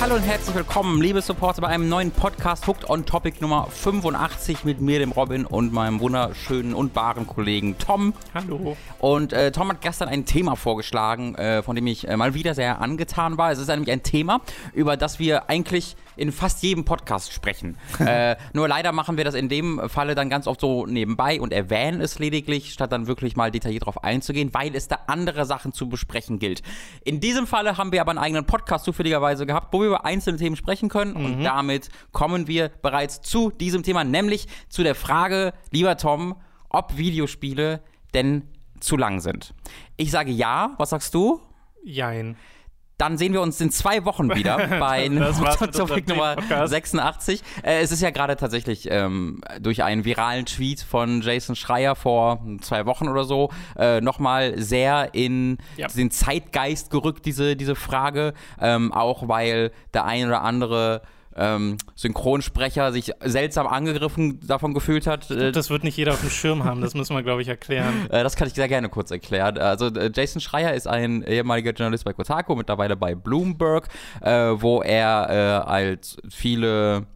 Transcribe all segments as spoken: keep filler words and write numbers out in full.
Hallo und herzlich willkommen, liebe Supporter, bei einem neuen Podcast Hooked on Topic Nummer fünfundachtzig mit mir, dem Robin, und meinem wunderschönen und wahren Kollegen Tom. Hallo. Und äh, Tom hat gestern ein Thema vorgeschlagen, äh, von dem ich äh, mal wieder sehr angetan war. Es ist nämlich ein Thema, über das wir eigentlich in fast jedem Podcast sprechen. äh, nur leider machen wir das in dem Falle dann ganz oft so nebenbei und erwähnen es lediglich, statt dann wirklich mal detailliert drauf einzugehen, weil es da andere Sachen zu besprechen gilt. In diesem Falle haben wir aber einen eigenen Podcast zufälligerweise gehabt, wo wir über einzelne Themen sprechen können. Mhm. Und damit kommen wir bereits zu diesem Thema, nämlich zu der Frage, lieber Tom, ob Videospiele denn zu lang sind. Ich sage ja. Was sagst du? Jein. Dann sehen wir uns in zwei Wochen wieder bei Topic Nummer sechsundachtzig. Äh, es ist ja gerade tatsächlich ähm, durch einen viralen Tweet von Jason Schreier vor zwei Wochen oder so äh, nochmal sehr in ja. den Zeitgeist gerückt, diese, diese Frage. Ähm, auch weil der ein oder andere Ähm, Synchronsprecher sich seltsam angegriffen davon gefühlt hat. Glaub, das wird nicht jeder auf dem Schirm haben, das müssen wir, glaube ich, erklären. Äh, das kann ich sehr gerne kurz erklären. Also äh, Jason Schreier ist ein ehemaliger Journalist bei Kotaku, mittlerweile bei Bloomberg, äh, wo er äh, als viele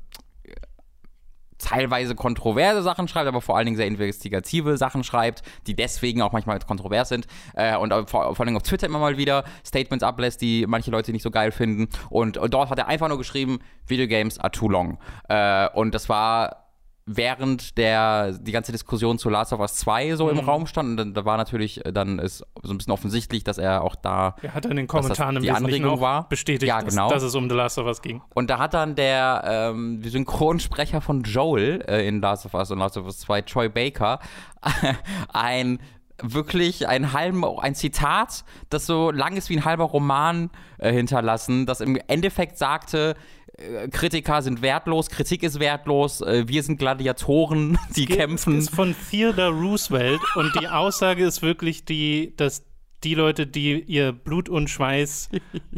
teilweise kontroverse Sachen schreibt, aber vor allen Dingen sehr investigative Sachen schreibt, die deswegen auch manchmal kontrovers sind äh, und vor, vor allem auf Twitter immer mal wieder Statements ablässt, die manche Leute nicht so geil finden, und, und dort hat er einfach nur geschrieben, Video games are too long, äh, und das war während der die ganze Diskussion zu Last of Us zwei so mhm. im Raum stand, und dann, da war natürlich dann ist so ein bisschen offensichtlich, dass er auch da er hat in den Kommentaren die Anregung war bestätigt, ja, genau. dass, dass es um The Last of Us ging. Und da hat dann der ähm, Synchronsprecher von Joel äh, in Last of Us und Last of Us zwei, Troy Baker, ein wirklich ein halben, ein Zitat, das so lang ist wie ein halber Roman äh, hinterlassen, das im Endeffekt sagte, Kritiker sind wertlos, Kritik ist wertlos, wir sind Gladiatoren, die Ge- kämpfen. Das ist von Theodore Roosevelt, und die Aussage ist wirklich die, dass die Leute, die ihr Blut und Schweiß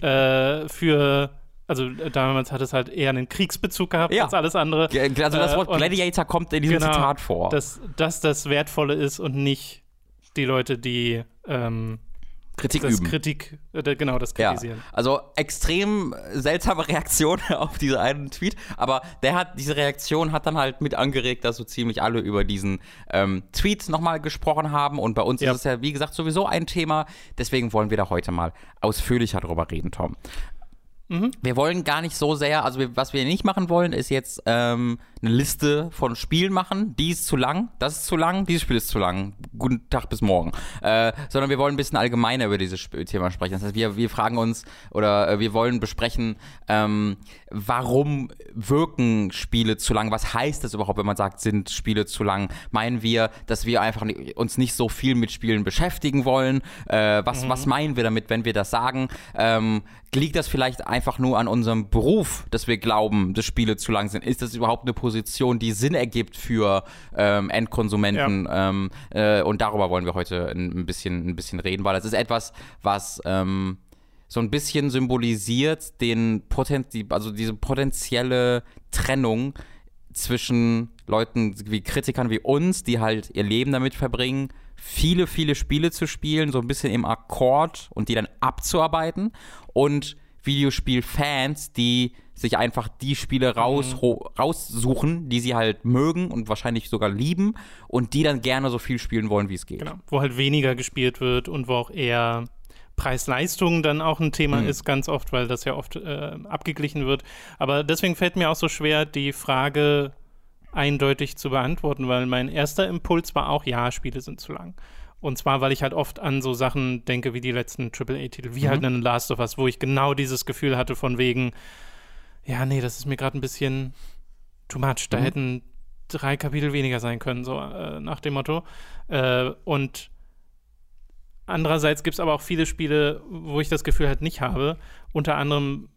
äh, für, also damals hat es halt eher einen Kriegsbezug gehabt ja. als alles andere. Also das Wort äh, Gladiator kommt in diesem genau, Zitat vor. Dass, dass das Wertvolle ist und nicht die Leute, die ähm, Kritik das üben. Kritik, äh, genau, das Kritisieren. Ja, also extrem seltsame Reaktion auf diesen einen Tweet, aber der hat, diese Reaktion hat dann halt mit angeregt, dass so ziemlich alle über diesen ähm, Tweet nochmal gesprochen haben, und bei uns ja. ist es ja, wie gesagt, sowieso ein Thema, deswegen wollen wir da heute mal ausführlicher drüber reden, Tom. Mhm. Wir wollen gar nicht so sehr, also wir, was wir nicht machen wollen, ist jetzt ähm, eine Liste von Spielen machen. Die ist zu lang, das ist zu lang, dieses Spiel ist zu lang. Guten Tag, bis morgen. Äh, sondern wir wollen ein bisschen allgemeiner über dieses Sp- Thema sprechen. Das heißt, wir, wir fragen uns oder äh, wir wollen besprechen, ähm, warum wirken Spiele zu lang? Was heißt das überhaupt, wenn man sagt, sind Spiele zu lang? Meinen wir, dass wir einfach nicht, uns nicht so viel mit Spielen beschäftigen wollen? Äh, was, mhm. was meinen wir damit, wenn wir das sagen? Ähm, liegt das vielleicht einfach nur an unserem Beruf, dass wir glauben, dass Spiele zu lang sind? Ist das überhaupt eine Position, die Sinn ergibt für ähm, Endkonsumenten? Ja. Ähm, äh, und darüber wollen wir heute ein bisschen, ein bisschen reden, weil das ist etwas, was ähm, so ein bisschen symbolisiert den Poten- die, also diese potenzielle Trennung zwischen Leuten wie Kritikern wie uns, die halt ihr Leben damit verbringen, viele, viele Spiele zu spielen, so ein bisschen im Akkord und die dann abzuarbeiten, und Videospielfans, die sich einfach die Spiele raus, mhm. ho- raussuchen, die sie halt mögen und wahrscheinlich sogar lieben, und die dann gerne so viel spielen wollen, wie es geht. Genau, wo halt weniger gespielt wird und wo auch eher Preis-Leistung dann auch ein Thema mhm. ist, ganz oft, weil das ja oft äh, abgeglichen wird. Aber deswegen fällt mir auch so schwer, die Frage eindeutig zu beantworten, weil mein erster Impuls war auch, ja, Spiele sind zu lang. Und zwar, weil ich halt oft an so Sachen denke wie die letzten Triple A Titel, wie mhm. halt einen Last of Us, wo ich genau dieses Gefühl hatte von wegen, ja, nee, das ist mir gerade ein bisschen too much. Da mhm. hätten drei Kapitel weniger sein können, so äh, nach dem Motto. Äh, und andererseits gibt es aber auch viele Spiele, wo ich das Gefühl halt nicht habe. Unter anderem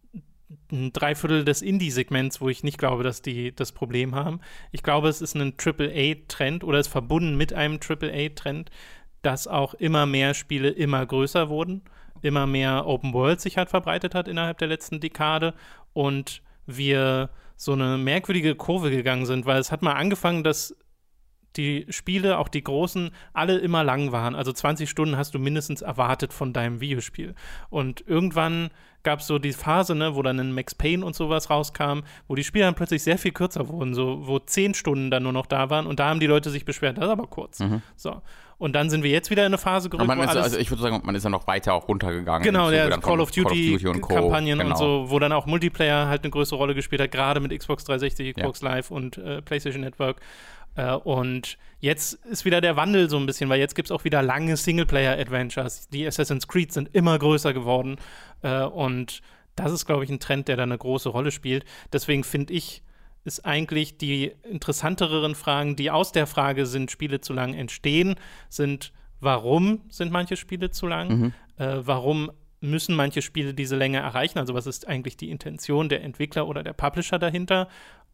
ein Dreiviertel des Indie-Segments, wo ich nicht glaube, dass die das Problem haben. Ich glaube, es ist ein Triple A Trend oder ist verbunden mit einem Triple A Trend, dass auch immer mehr Spiele immer größer wurden, immer mehr Open World sich halt verbreitet hat innerhalb der letzten Dekade, und wir so eine merkwürdige Kurve gegangen sind, weil es hat mal angefangen, dass die Spiele, auch die großen, alle immer lang waren. Also zwanzig Stunden hast du mindestens erwartet von deinem Videospiel. Und irgendwann gab es so die Phase, ne, wo dann ein Max Payne und sowas rauskam, wo die Spiele dann plötzlich sehr viel kürzer wurden, so wo zehn Stunden dann nur noch da waren und da haben die Leute sich beschwert, das ist aber kurz. Mhm. So. Und dann sind wir jetzt wieder in eine Phase gerückt, man wo ist, alles also ich würde sagen, man ist ja noch weiter auch runtergegangen. Genau, der Call of Duty-Kampagnen und, genau. und so, wo dann auch Multiplayer halt eine größere Rolle gespielt hat, gerade mit Xbox dreihundertsechzig, Xbox ja. Live und äh, PlayStation Network. Äh, und jetzt ist wieder der Wandel so ein bisschen, weil jetzt gibt es auch wieder lange Singleplayer-Adventures. Die Assassin's Creed sind immer größer geworden. Äh, und das ist, glaube ich, ein Trend, der da eine große Rolle spielt. Deswegen finde ich, ist eigentlich die interessanteren Fragen, die aus der Frage, sind Spiele zu lang, entstehen, sind, warum sind manche Spiele zu lang? Mhm. Äh, warum müssen manche Spiele diese Länge erreichen? Also was ist eigentlich die Intention der Entwickler oder der Publisher dahinter?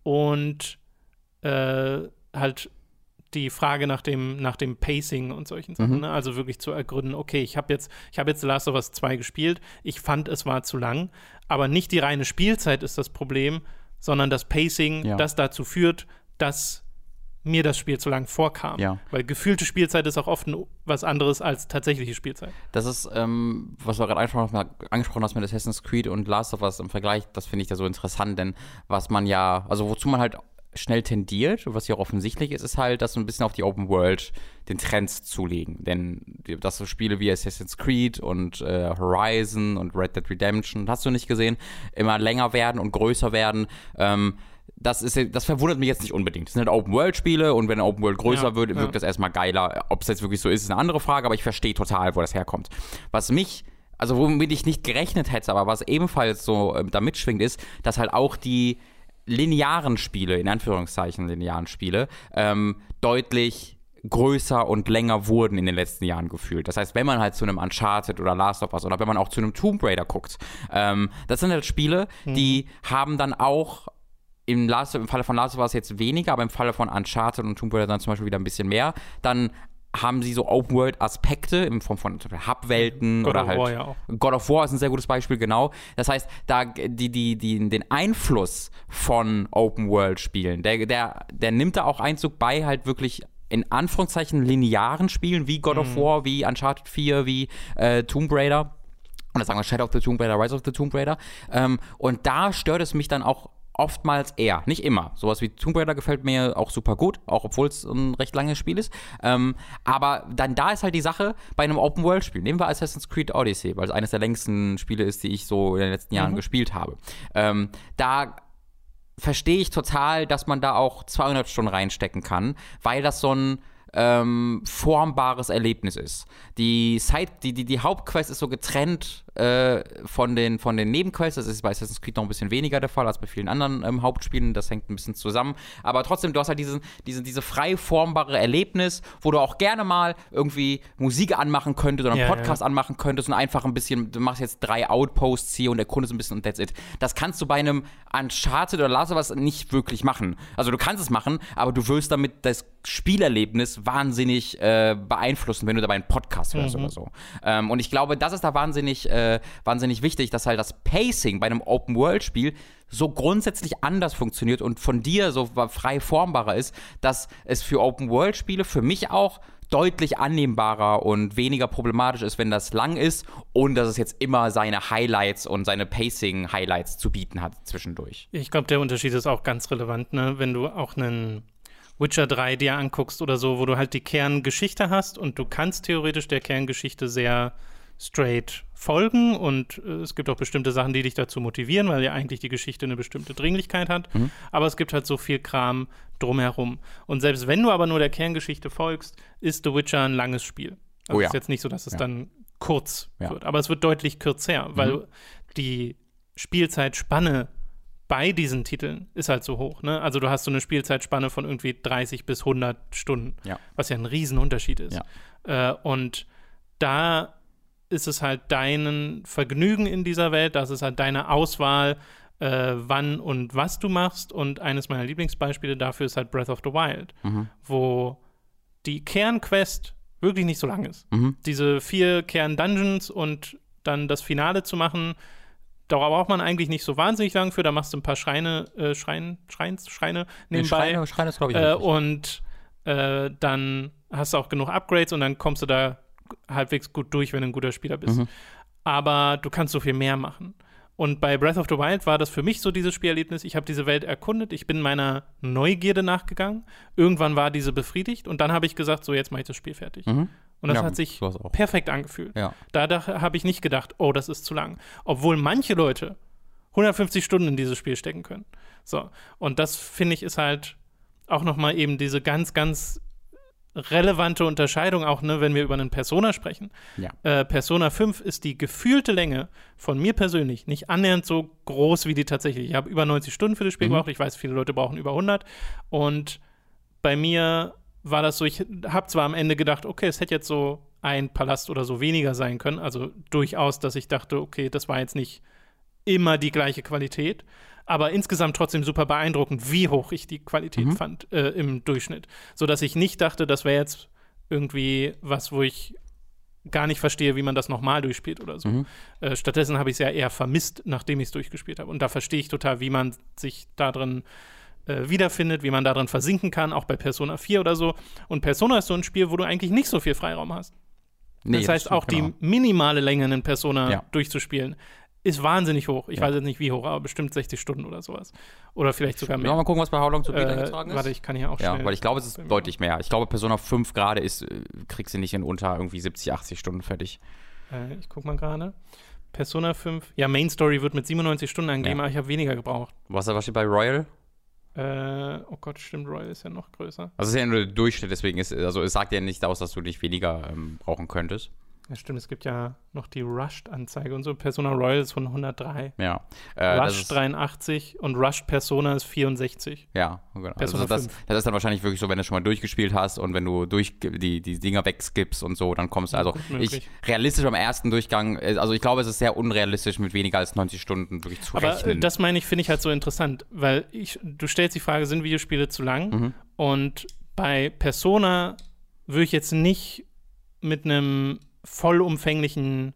Und äh, halt die Frage nach dem, nach dem Pacing und solchen Sachen. Mhm. Ne? Also wirklich zu ergründen, okay, ich habe jetzt, ich hab jetzt The Last of Us zwei gespielt, ich fand, es war zu lang, aber nicht die reine Spielzeit ist das Problem, sondern das Pacing, ja. das dazu führt, dass mir das Spiel zu lang vorkam. Ja. Weil gefühlte Spielzeit ist auch oft was anderes als tatsächliche Spielzeit. Das ist, ähm, was du gerade angesprochen, angesprochen hast mit Assassin's Creed und Last of Us im Vergleich, das finde ich da so interessant, denn was man ja, also wozu man halt schnell tendiert, was ja auch offensichtlich ist, ist halt, dass so ein bisschen auf die Open World den Trends zulegen. Denn dass so Spiele wie Assassin's Creed und äh, Horizon und Red Dead Redemption, hast du nicht gesehen, immer länger werden und größer werden. Ähm, das ist, das verwundert mich jetzt nicht unbedingt. Das sind halt Open-World-Spiele und wenn eine Open-World größer ja, wird, wirkt ja. das erstmal geiler. Ob es jetzt wirklich so ist, ist eine andere Frage, aber ich verstehe total, wo das herkommt. Was mich, also womit ich nicht gerechnet hätte, aber was ebenfalls so äh, da mitschwingt, ist, dass halt auch die linearen Spiele, in Anführungszeichen linearen Spiele, ähm, deutlich größer und länger wurden in den letzten Jahren gefühlt. Das heißt, wenn man halt zu einem Uncharted oder Last of Us oder wenn man auch zu einem Tomb Raider guckt, ähm, das sind halt Spiele, mhm. die haben dann auch im, Last, im Falle von Last of Us jetzt weniger, aber im Falle von Uncharted und Tomb Raider dann zum Beispiel wieder ein bisschen mehr, dann haben sie so Open-World-Aspekte in Form von Hub-Welten God oder of halt War ja auch. God of War ist ein sehr gutes Beispiel, genau. Das heißt, da die, die, die, den Einfluss von Open-World-Spielen, der, der, der nimmt da auch Einzug bei halt wirklich in Anführungszeichen linearen Spielen wie God mhm. of War, wie Uncharted vier, wie äh, Tomb Raider. Oder sagen wir Shadow of the Tomb Raider, Rise of the Tomb Raider. Ähm, und da stört es mich dann auch oftmals eher, nicht immer. Sowas wie Tomb Raider gefällt mir auch super gut, auch obwohl es ein recht langes Spiel ist. Ähm, aber dann da ist halt die Sache bei einem Open-World-Spiel. Nehmen wir Assassin's Creed Odyssey, weil es eines der längsten Spiele ist, die ich so in den letzten Jahren mhm. gespielt habe. Ähm, da verstehe ich total, dass man da auch zweihundert Stunden reinstecken kann, weil das so ein ähm, formbares Erlebnis ist. Die, Side, die, die, die Hauptquest ist so getrennt äh, von, den, von den Nebenquests. Das ist bei Assassin's Creed noch ein bisschen weniger der Fall als bei vielen anderen ähm, Hauptspielen. Das hängt ein bisschen zusammen. Aber trotzdem, du hast halt diesen, diesen, diese frei formbare Erlebnis, wo du auch gerne mal irgendwie Musik anmachen könntest oder einen ja, Podcast ja. anmachen könntest und einfach ein bisschen, du machst jetzt drei Outposts hier und erkundest ein bisschen und that's it. Das kannst du bei einem Uncharted oder Last of Us nicht wirklich machen. Also du kannst es machen, aber du wirst damit das Spielerlebnis wahnsinnig äh, beeinflussen, wenn du dabei einen Podcast hörst mhm. oder so. Ähm, und ich glaube, das ist da wahnsinnig, äh, wahnsinnig wichtig, dass halt das Pacing bei einem Open-World-Spiel so grundsätzlich anders funktioniert und von dir so frei formbarer ist, dass es für Open-World-Spiele für mich auch deutlich annehmbarer und weniger problematisch ist, wenn das lang ist und dass es jetzt immer seine Highlights und seine Pacing-Highlights zu bieten hat zwischendurch. Ich glaube, der Unterschied ist auch ganz relevant, ne? Wenn du auch einen Witcher drei dir anguckst oder so, wo du halt die Kerngeschichte hast und du kannst theoretisch der Kerngeschichte sehr straight folgen und äh, es gibt auch bestimmte Sachen, die dich dazu motivieren, weil ja eigentlich die Geschichte eine bestimmte Dringlichkeit hat, mhm. aber es gibt halt so viel Kram drumherum. Und selbst wenn du aber nur der Kerngeschichte folgst, ist The Witcher ein langes Spiel. Also oh ja. ist jetzt nicht so, dass es ja. dann kurz ja. wird, aber es wird deutlich kürzer, mhm. weil die Spielzeitspanne bei diesen Titeln ist halt so hoch, ne? Also du hast so eine Spielzeitspanne von irgendwie dreißig bis hundert Stunden, ja. was ja ein Riesenunterschied ist. Ja. Äh, und da ist es halt dein Vergnügen in dieser Welt, das ist halt deine Auswahl, äh, wann und was du machst. Und eines meiner Lieblingsbeispiele dafür ist halt Breath of the Wild, mhm. wo die Kernquest wirklich nicht so lang ist. Mhm. Diese vier Kern-Dungeons und dann das Finale zu machen, da braucht man eigentlich nicht so wahnsinnig lang für. Da machst du ein paar Schreine, äh, Schrein, Schreins, Schreine nebenbei. Schreine, Schreine ist, glaube ich, äh, Und äh, dann hast du auch genug Upgrades und dann kommst du da halbwegs gut durch, wenn du ein guter Spieler bist. Mhm. Aber du kannst so viel mehr machen. Und bei Breath of the Wild war das für mich so dieses Spielerlebnis. Ich habe diese Welt erkundet, ich bin meiner Neugierde nachgegangen. Irgendwann war diese befriedigt und dann habe ich gesagt, so jetzt mache ich das Spiel fertig. Mhm. Und das ja, hat sich perfekt angefühlt. Ja. Da habe ich nicht gedacht, oh, das ist zu lang. Obwohl manche Leute hundertfünfzig Stunden in dieses Spiel stecken können. So. Und das, finde ich, ist halt auch nochmal eben diese ganz, ganz relevante Unterscheidung, auch ne, wenn wir über einen Persona sprechen. Ja. Äh, Persona fünf ist die gefühlte Länge von mir persönlich nicht annähernd so groß wie die tatsächlich. Ich habe über neunzig Stunden für das Spiel mhm. gebraucht. Ich weiß, viele Leute brauchen über hundert. Und bei mir war das so, ich habe zwar am Ende gedacht, okay, es hätte jetzt so ein Palast oder so weniger sein können. Also durchaus, dass ich dachte, okay, das war jetzt nicht immer die gleiche Qualität. Aber insgesamt trotzdem super beeindruckend, wie hoch ich die Qualität mhm. fand äh, im Durchschnitt. Sodass ich nicht dachte, das wäre jetzt irgendwie was, wo ich gar nicht verstehe, wie man das nochmal durchspielt oder so. Mhm. Äh, stattdessen habe ich es ja eher vermisst, nachdem ich es durchgespielt habe. Und da verstehe ich total, wie man sich da drin äh, wiederfindet, wie man da drin versinken kann, auch bei Persona vier oder so. Und Persona ist so ein Spiel, wo du eigentlich nicht so viel Freiraum hast. Nee, das heißt, das auch genau. die minimale Länge in Persona ja. durchzuspielen ist wahnsinnig hoch. Ich ja. weiß jetzt nicht, wie hoch, aber bestimmt sechzig Stunden oder sowas. Oder vielleicht sogar mehr. Ja, mal gucken, was bei How Long to Beat äh, eingetragen ist. Warte, ich kann hier auch schnell. Ja, weil ich glaube, es ist deutlich mehr. Ich glaube, Persona fünf gerade ist, kriegst du nicht in unter irgendwie siebzig, achtzig Stunden fertig. Äh, ich guck mal gerade. Persona fünf, ja, Main Story wird mit siebenundneunzig Stunden angegeben, ja. aber ich habe weniger gebraucht. Was, was steht bei Royal? Äh, oh Gott, stimmt, Royal ist ja noch größer. Also es ist ja nur der Durchschnitt, deswegen ist, also es sagt ja nicht aus, dass du nicht weniger ähm, brauchen könntest. Ja, stimmt, es gibt ja noch die Rushed-Anzeige und so. Persona Royal ist von hundertdrei. Ja. Äh, Rushed dreiundachtzig und Rushed Persona ist vierundsechzig. Ja, genau. Also das, das ist dann wahrscheinlich wirklich so, wenn du schon mal durchgespielt hast und wenn du durch die, die Dinger wegskippst und so, dann kommst du, also ich, realistisch am ersten Durchgang, also ich glaube, es ist sehr unrealistisch, mit weniger als neunzig Stunden wirklich zu Aber rechnen. Aber das meine ich, finde ich halt so interessant, weil ich, du stellst die Frage, sind Videospiele zu lang? Mhm. Und bei Persona würde ich jetzt nicht mit einem vollumfänglichen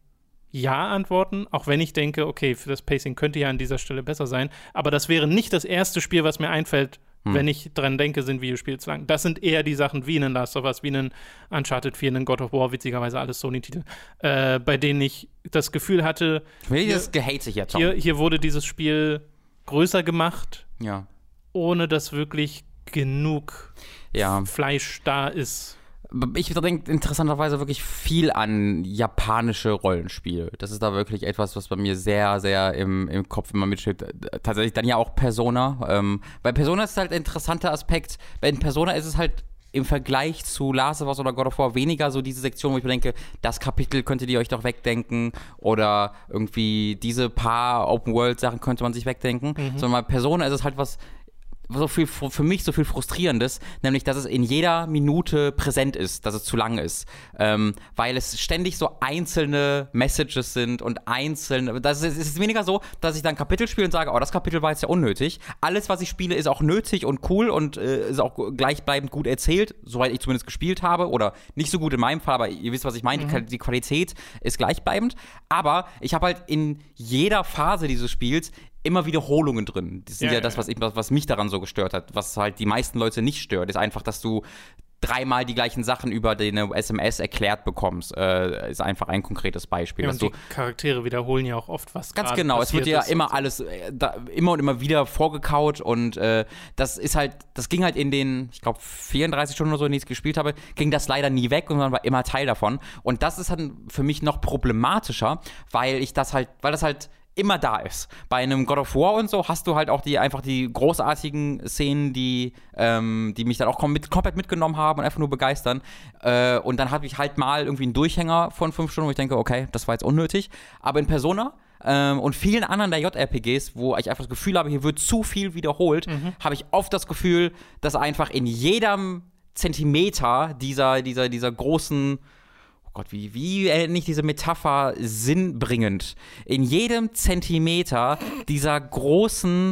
Ja antworten, auch wenn ich denke, okay, für das Pacing könnte ja an dieser Stelle besser sein, aber das wäre nicht das erste Spiel, was mir einfällt, hm. wenn ich dran denke, sind Videospiele zu lang. Das sind eher die Sachen wie einen Last of Us, wie einen Uncharted vier, einen God of War, witzigerweise alles Sony-Titel, äh, bei denen ich das Gefühl hatte, hier, das gehate sich jetzt hier, hier wurde dieses Spiel größer gemacht, ja. ohne dass wirklich genug ja. Fleisch da ist. Ich denke interessanterweise wirklich viel an japanische Rollenspiele. Das ist da wirklich etwas, was bei mir sehr, sehr im, im Kopf immer mitsteht. Tatsächlich dann ja auch Persona. Ähm, bei Persona ist es halt ein interessanter Aspekt. Bei Persona ist es halt im Vergleich zu Last of Us oder God of War weniger so diese Sektion, wo ich mir denke, das Kapitel könntet ihr euch doch wegdenken oder irgendwie diese paar Open-World-Sachen könnte man sich wegdenken. Mhm. Sondern bei Persona ist es halt was so viel für mich so viel Frustrierendes, nämlich, dass es in jeder Minute präsent ist, dass es zu lang ist, ähm, weil es ständig so einzelne Messages sind und einzelne, das ist, es ist weniger so, dass ich dann ein Kapitel spiele und sage, oh, das Kapitel war jetzt ja unnötig. Alles, was ich spiele, ist auch nötig und cool und äh, ist auch gleichbleibend gut erzählt, soweit ich zumindest gespielt habe, oder nicht so gut in meinem Fall, aber ihr wisst, was ich meine, mhm. die, die Qualität ist gleichbleibend, aber ich habe halt in jeder Phase dieses Spiels immer Wiederholungen drin. Das sind ja, ja das, was, ich, was mich daran so gestört hat. Was halt die meisten Leute nicht stört, ist einfach, dass du dreimal die gleichen Sachen über deine S M S erklärt bekommst. Äh, ist einfach ein konkretes Beispiel. Ja, dass und du, die Charaktere wiederholen ja auch oft was. Ganz genau, es wird ja immer alles, äh, da, immer und immer wieder vorgekaut und äh, das ist halt, das ging halt in den, ich glaube, vierunddreißig Stunden oder so, in die ich gespielt habe, ging das leider nie weg und man war immer Teil davon. Und das ist dann für mich noch problematischer, weil ich das halt, weil das halt immer da ist. Bei einem God of War und so hast du halt auch die einfach die großartigen Szenen, die, ähm, die mich dann auch kom- mit, komplett mitgenommen haben und einfach nur begeistern. Äh, und dann habe ich halt mal irgendwie einen Durchhänger von fünf Stunden, wo ich denke, okay, das war jetzt unnötig. Aber in Persona ähm, und vielen anderen der J R P Gs, wo ich einfach das Gefühl habe, hier wird zu viel wiederholt, mhm. habe ich oft das Gefühl, dass einfach in jedem Zentimeter dieser, dieser, dieser großen Gott, wie, wie äh, nicht diese Metapher sinnbringend. In jedem Zentimeter dieser großen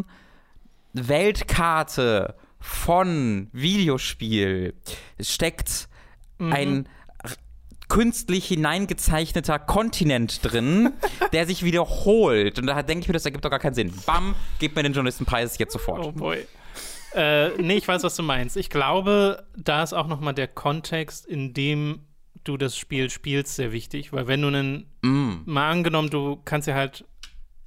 Weltkarte von Videospiel steckt mhm. ein künstlich hineingezeichneter Kontinent drin, der sich wiederholt. Und da denke ich mir, das ergibt doch gar keinen Sinn. Bam, gib mir den Journalistenpreis jetzt sofort. Oh boy. äh, nee, ich weiß, was du meinst. Ich glaube, da ist auch nochmal der Kontext, in dem du das Spiel spielst, sehr wichtig, weil wenn du einen, mm. mal angenommen, du kannst ja halt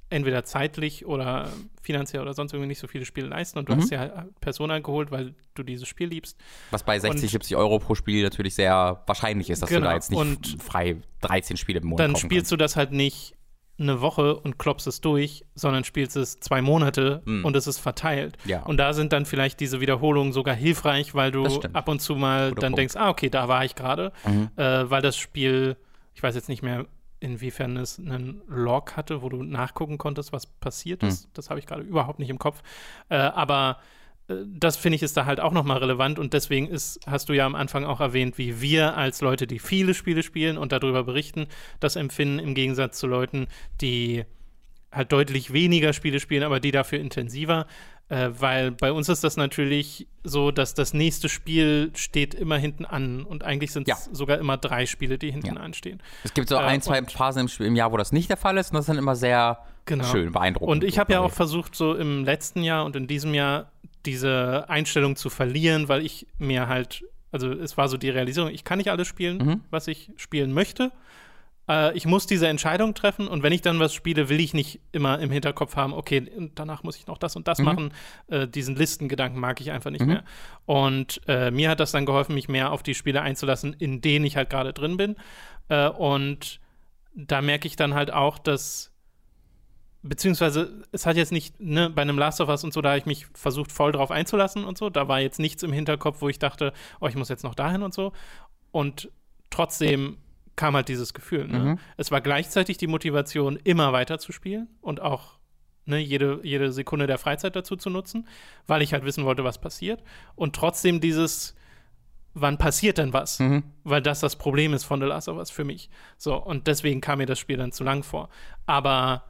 entweder zeitlich oder finanziell oder sonst irgendwie nicht so viele Spiele leisten und du Mhm. hast ja Persona geholt, weil du dieses Spiel liebst. Was bei sechzig, Und- siebzig Euro pro Spiel natürlich sehr wahrscheinlich ist, dass Genau. du da jetzt nicht Und frei dreizehn Spiele im Monat Dann kaufen spielst du das halt nicht eine Woche und klopfst es durch, sondern spielst es zwei Monate Mhm. und es ist verteilt. Ja. Und da sind dann vielleicht diese Wiederholungen sogar hilfreich, weil Das du stimmt. ab und zu mal Guter dann Punkt. denkst, ah, okay, da war ich gerade, Mhm. äh, weil das Spiel, ich weiß jetzt nicht mehr, inwiefern es einen Log hatte, wo du nachgucken konntest, was passiert ist. Mhm. Das habe ich gerade überhaupt nicht im Kopf. Äh, aber äh, das finde ich ist da halt auch nochmal relevant und deswegen ist, hast du ja am Anfang auch erwähnt, wie wir als Leute, die viele Spiele spielen und darüber berichten, das empfinden im Gegensatz zu Leuten, die halt deutlich weniger Spiele spielen, aber die dafür intensiver. Äh, weil bei uns ist das natürlich so, dass das nächste Spiel steht immer hinten an und eigentlich sind es Ja. sogar immer drei Spiele, die hinten Ja. anstehen. Es gibt so Äh, ein, zwei und- Phasen im, Spiel- im Jahr, wo das nicht der Fall ist und das ist dann immer sehr Genau. schön, beeindruckend. Und ich habe ja auch glaube versucht, so im letzten Jahr und in diesem Jahr diese Einstellung zu verlieren, weil ich mir halt, also es war so die Realisierung, ich kann nicht alles spielen, Mhm. was ich spielen möchte. Äh, ich muss diese Entscheidung treffen und wenn ich dann was spiele, will ich nicht immer im Hinterkopf haben, okay, danach muss ich noch das und das Mhm. machen. Äh, diesen Listengedanken mag ich einfach nicht Mhm. mehr. Und äh, mir hat das dann geholfen, mich mehr auf die Spiele einzulassen, in denen ich halt gerade drin bin. Äh, und da merke ich dann halt auch, dass beziehungsweise es hat jetzt nicht, ne, bei einem Last of Us und so, da habe ich mich versucht, voll drauf einzulassen und so. Da war jetzt nichts im Hinterkopf, wo ich dachte, oh, ich muss jetzt noch dahin und so. Und trotzdem kam halt dieses Gefühl. Ne? Mhm. Es war gleichzeitig die Motivation, immer weiter zu spielen und auch ne, jede, jede Sekunde der Freizeit dazu zu nutzen, weil ich halt wissen wollte, was passiert. Und trotzdem dieses, wann passiert denn was? Mhm. Weil das das Problem ist von The Last of Us für mich. So, und deswegen kam mir das Spiel dann zu lang vor. Aber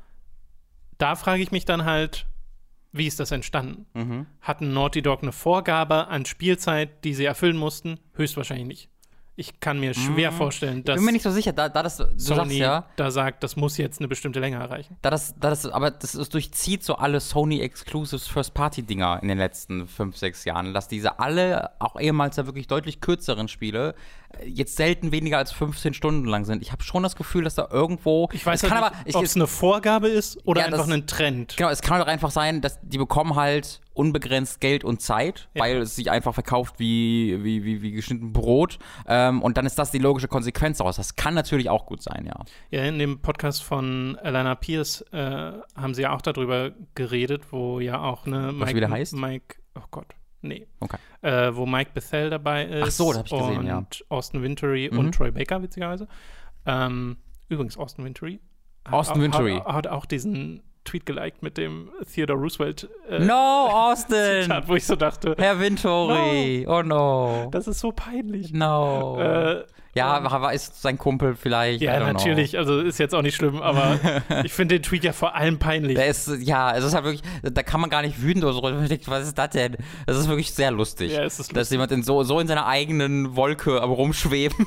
da frage ich mich dann halt, wie ist das entstanden? Mhm. Hatten Naughty Dog eine Vorgabe an Spielzeit, die sie erfüllen mussten? Höchstwahrscheinlich nicht. Ich kann mir schwer Mhm. vorstellen, Ich dass bin mir nicht so sicher, da, da das, du sagst Sony ja, da sagt, das muss jetzt eine bestimmte Länge erreichen. da das, da das, aber das, das durchzieht so alle Sony-Exclusives First-Party-Dinger in den letzten fünf, sechs Jahren, dass diese alle, auch ehemals ja wirklich deutlich kürzeren Spiele, jetzt selten weniger als fünfzehn Stunden lang sind. Ich habe schon das Gefühl, dass da irgendwo. Ich weiß es kann halt aber, nicht, ich, ob es eine Vorgabe ist oder Ja, einfach das- ein Trend. Genau, es kann doch einfach sein, dass die bekommen halt unbegrenzt Geld und Zeit, Ja. weil es sich einfach verkauft wie, wie, wie, wie geschnitten Brot. Ähm, und dann ist das die logische Konsequenz daraus. Das kann natürlich auch gut sein, ja. Ja, in dem Podcast von Alana Pierce äh, haben sie ja auch darüber geredet, wo ja auch eine Was wieder heißt? Mike, oh Gott, nee. Okay. Äh, wo Mike Bethel dabei ist. Ach so, das hab ich gesehen, und ja. Austin Wintory Mhm. und Troy Baker, witzigerweise. Ähm, übrigens, Austin Wintory. hat Austin auch- Wintory. Hat, hat auch diesen Tweet geliked mit dem Theodore Roosevelt äh, No, Austin! Zitat, wo ich so dachte, Herr Vintori, oh no. das ist so peinlich. No. Äh, ja, ähm, aber ist sein Kumpel vielleicht? I Ja, don't natürlich, also ist jetzt auch nicht schlimm, aber ich finde den Tweet ja vor allem peinlich. Know. Der ist, ja, es ist halt wirklich, da kann man gar nicht wütend oder so. Man denkt, was ist das denn? Das ist wirklich sehr lustig. Ja, es ist Dass jemand in so, so in seiner eigenen Wolke am Rumschweben.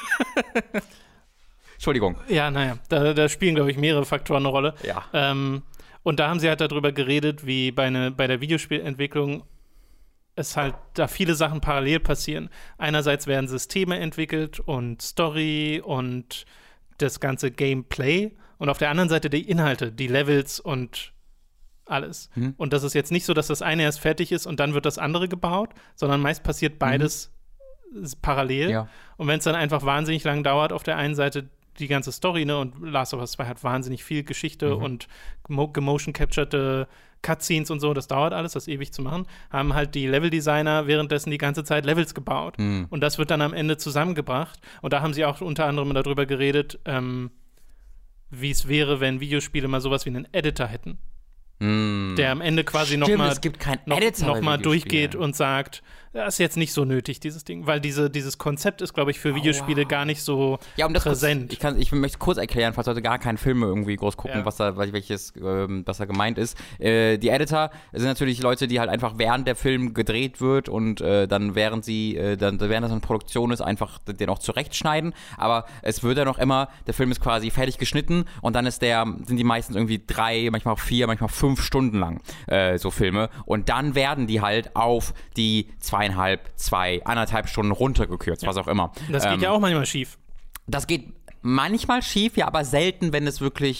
Entschuldigung. Ja, naja, da, da spielen, glaube ich, mehrere Faktoren eine Rolle. Ja. Ähm, und da haben sie halt darüber geredet, wie bei, ne, bei der Videospielentwicklung es halt da viele Sachen parallel passieren. Einerseits werden Systeme entwickelt und Story und das ganze Gameplay und auf der anderen Seite die Inhalte, die Levels und alles. Mhm. Und das ist jetzt nicht so, dass das eine erst fertig ist und dann wird das andere gebaut, sondern meist passiert beides s- parallel. Ja. Und wenn es dann einfach wahnsinnig lang dauert, auf der einen Seite die ganze Story, ne, und Last of Us zwei hat wahnsinnig viel Geschichte Mhm. und gemo- gemotion-capturete Cutscenes und so, das dauert alles, das ewig zu machen, haben halt die Level-Designer währenddessen die ganze Zeit Levels gebaut. Mhm. Und das wird dann am Ende zusammengebracht. Und da haben sie auch unter anderem darüber geredet, ähm, wie es wäre, wenn Videospiele mal sowas wie einen Editor hätten, Mm. der am Ende quasi Stimmt, nochmal es gibt keinen noch, Editor noch bei mal durchgeht Videospielen. und sagt, das ist jetzt nicht so nötig, dieses Ding. Weil diese, dieses Konzept ist, glaube ich, für Oh, Videospiele wow. gar nicht so Ja, um das kurz, präsent. ich, kann, ich möchte kurz erklären, falls Leute gar keinen Film irgendwie groß gucken, Ja. was da, welches, ähm, was da gemeint ist. Äh, die Editor sind natürlich Leute, die halt einfach während der Film gedreht wird und äh, dann während sie, äh, dann während das in Produktion ist, einfach den auch zurechtschneiden. Aber es wird ja noch immer, der Film ist quasi fertig geschnitten und dann ist der, sind die meistens irgendwie drei, manchmal auch vier, manchmal fünf Stunden lang äh, so Filme. Und dann werden die halt auf die zweieinhalb, zwei, anderthalb Stunden runtergekürzt, was auch immer. Das geht Ähm, ja auch manchmal schief. Das geht manchmal schief, ja, aber selten, wenn es wirklich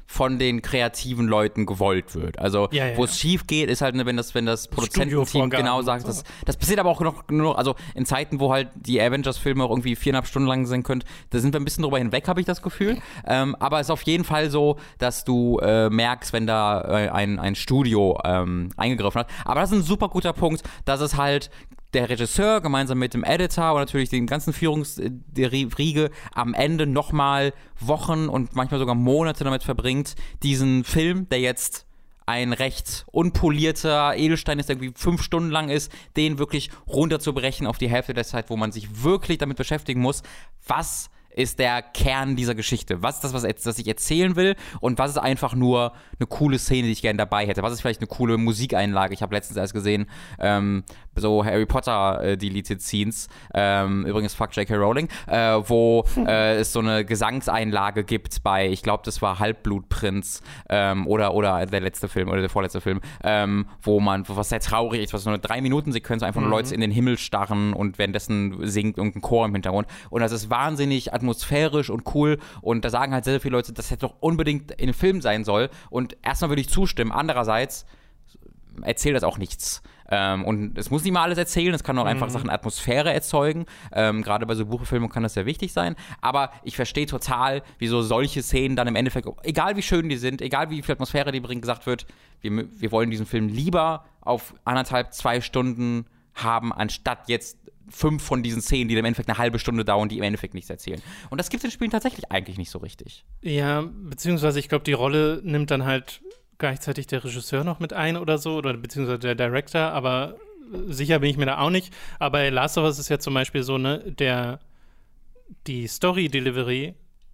von den kreativen Leuten gewollt wird. Also, ja, ja, wo es ja. schief geht, ist halt, wenn das, wenn das Produzententeam genau sagt, das, das passiert aber auch noch, nur noch, also in Zeiten, wo halt die Avengers-Filme auch irgendwie viereinhalb Stunden lang sein können, da sind wir ein bisschen drüber hinweg, habe ich das Gefühl. Ähm, aber es ist auf jeden Fall so, dass du äh, merkst, wenn da äh, ein, ein Studio ähm, eingegriffen hat. Aber das ist ein super guter Punkt, dass es halt der Regisseur gemeinsam mit dem Editor und natürlich den ganzen Führungsriege am Ende nochmal Wochen und manchmal sogar Monate damit verbringt, diesen Film, der jetzt ein recht unpolierter Edelstein ist, der irgendwie fünf Stunden lang ist, den wirklich runterzubrechen auf die Hälfte der Zeit, wo man sich wirklich damit beschäftigen muss, was ist der Kern dieser Geschichte. Was ist das, was, was ich erzählen will und was ist einfach nur eine coole Szene, die ich gerne dabei hätte. Was ist vielleicht eine coole Musikeinlage. Ich habe letztens erst gesehen, ähm, so Harry Potter äh, Deleted Scenes, ähm, übrigens fuck J K Rowling, äh, wo äh, es so eine Gesangseinlage gibt bei, ich glaube, das war Halbblutprinz ähm, oder, oder der letzte Film oder der vorletzte Film, ähm, wo man, was sehr traurig ist, was so eine drei Minuten Sequenz, einfach nur mhm. Leute in den Himmel starren und währenddessen singt irgendein Chor im Hintergrund. Und das ist wahnsinnig atmosphärisch und cool und da sagen halt sehr, sehr viele Leute, das hätte doch unbedingt in einem Film sein soll und erstmal würde ich zustimmen, andererseits erzählt das auch nichts. Ähm, und es muss nicht mal alles erzählen, es kann auch mhm. einfach Sachen Atmosphäre erzeugen. Ähm, gerade bei so Buchfilmen kann das sehr wichtig sein. Aber ich verstehe total, wieso solche Szenen dann im Endeffekt, egal wie schön die sind, egal wie viel Atmosphäre die bringen, gesagt wird, wir, wir wollen diesen Film lieber auf anderthalb, zwei Stunden haben, anstatt jetzt fünf von diesen Szenen, die im Endeffekt eine halbe Stunde dauern, die im Endeffekt nichts erzählen. Und das gibt es in Spielen tatsächlich eigentlich nicht so richtig. Ja, beziehungsweise ich glaube, die Rolle nimmt dann halt gleichzeitig der Regisseur noch mit ein oder so, oder beziehungsweise der Director, aber sicher bin ich mir da auch nicht. Aber bei Last of Us ist ja zum Beispiel so, ne, der die Story-Delivery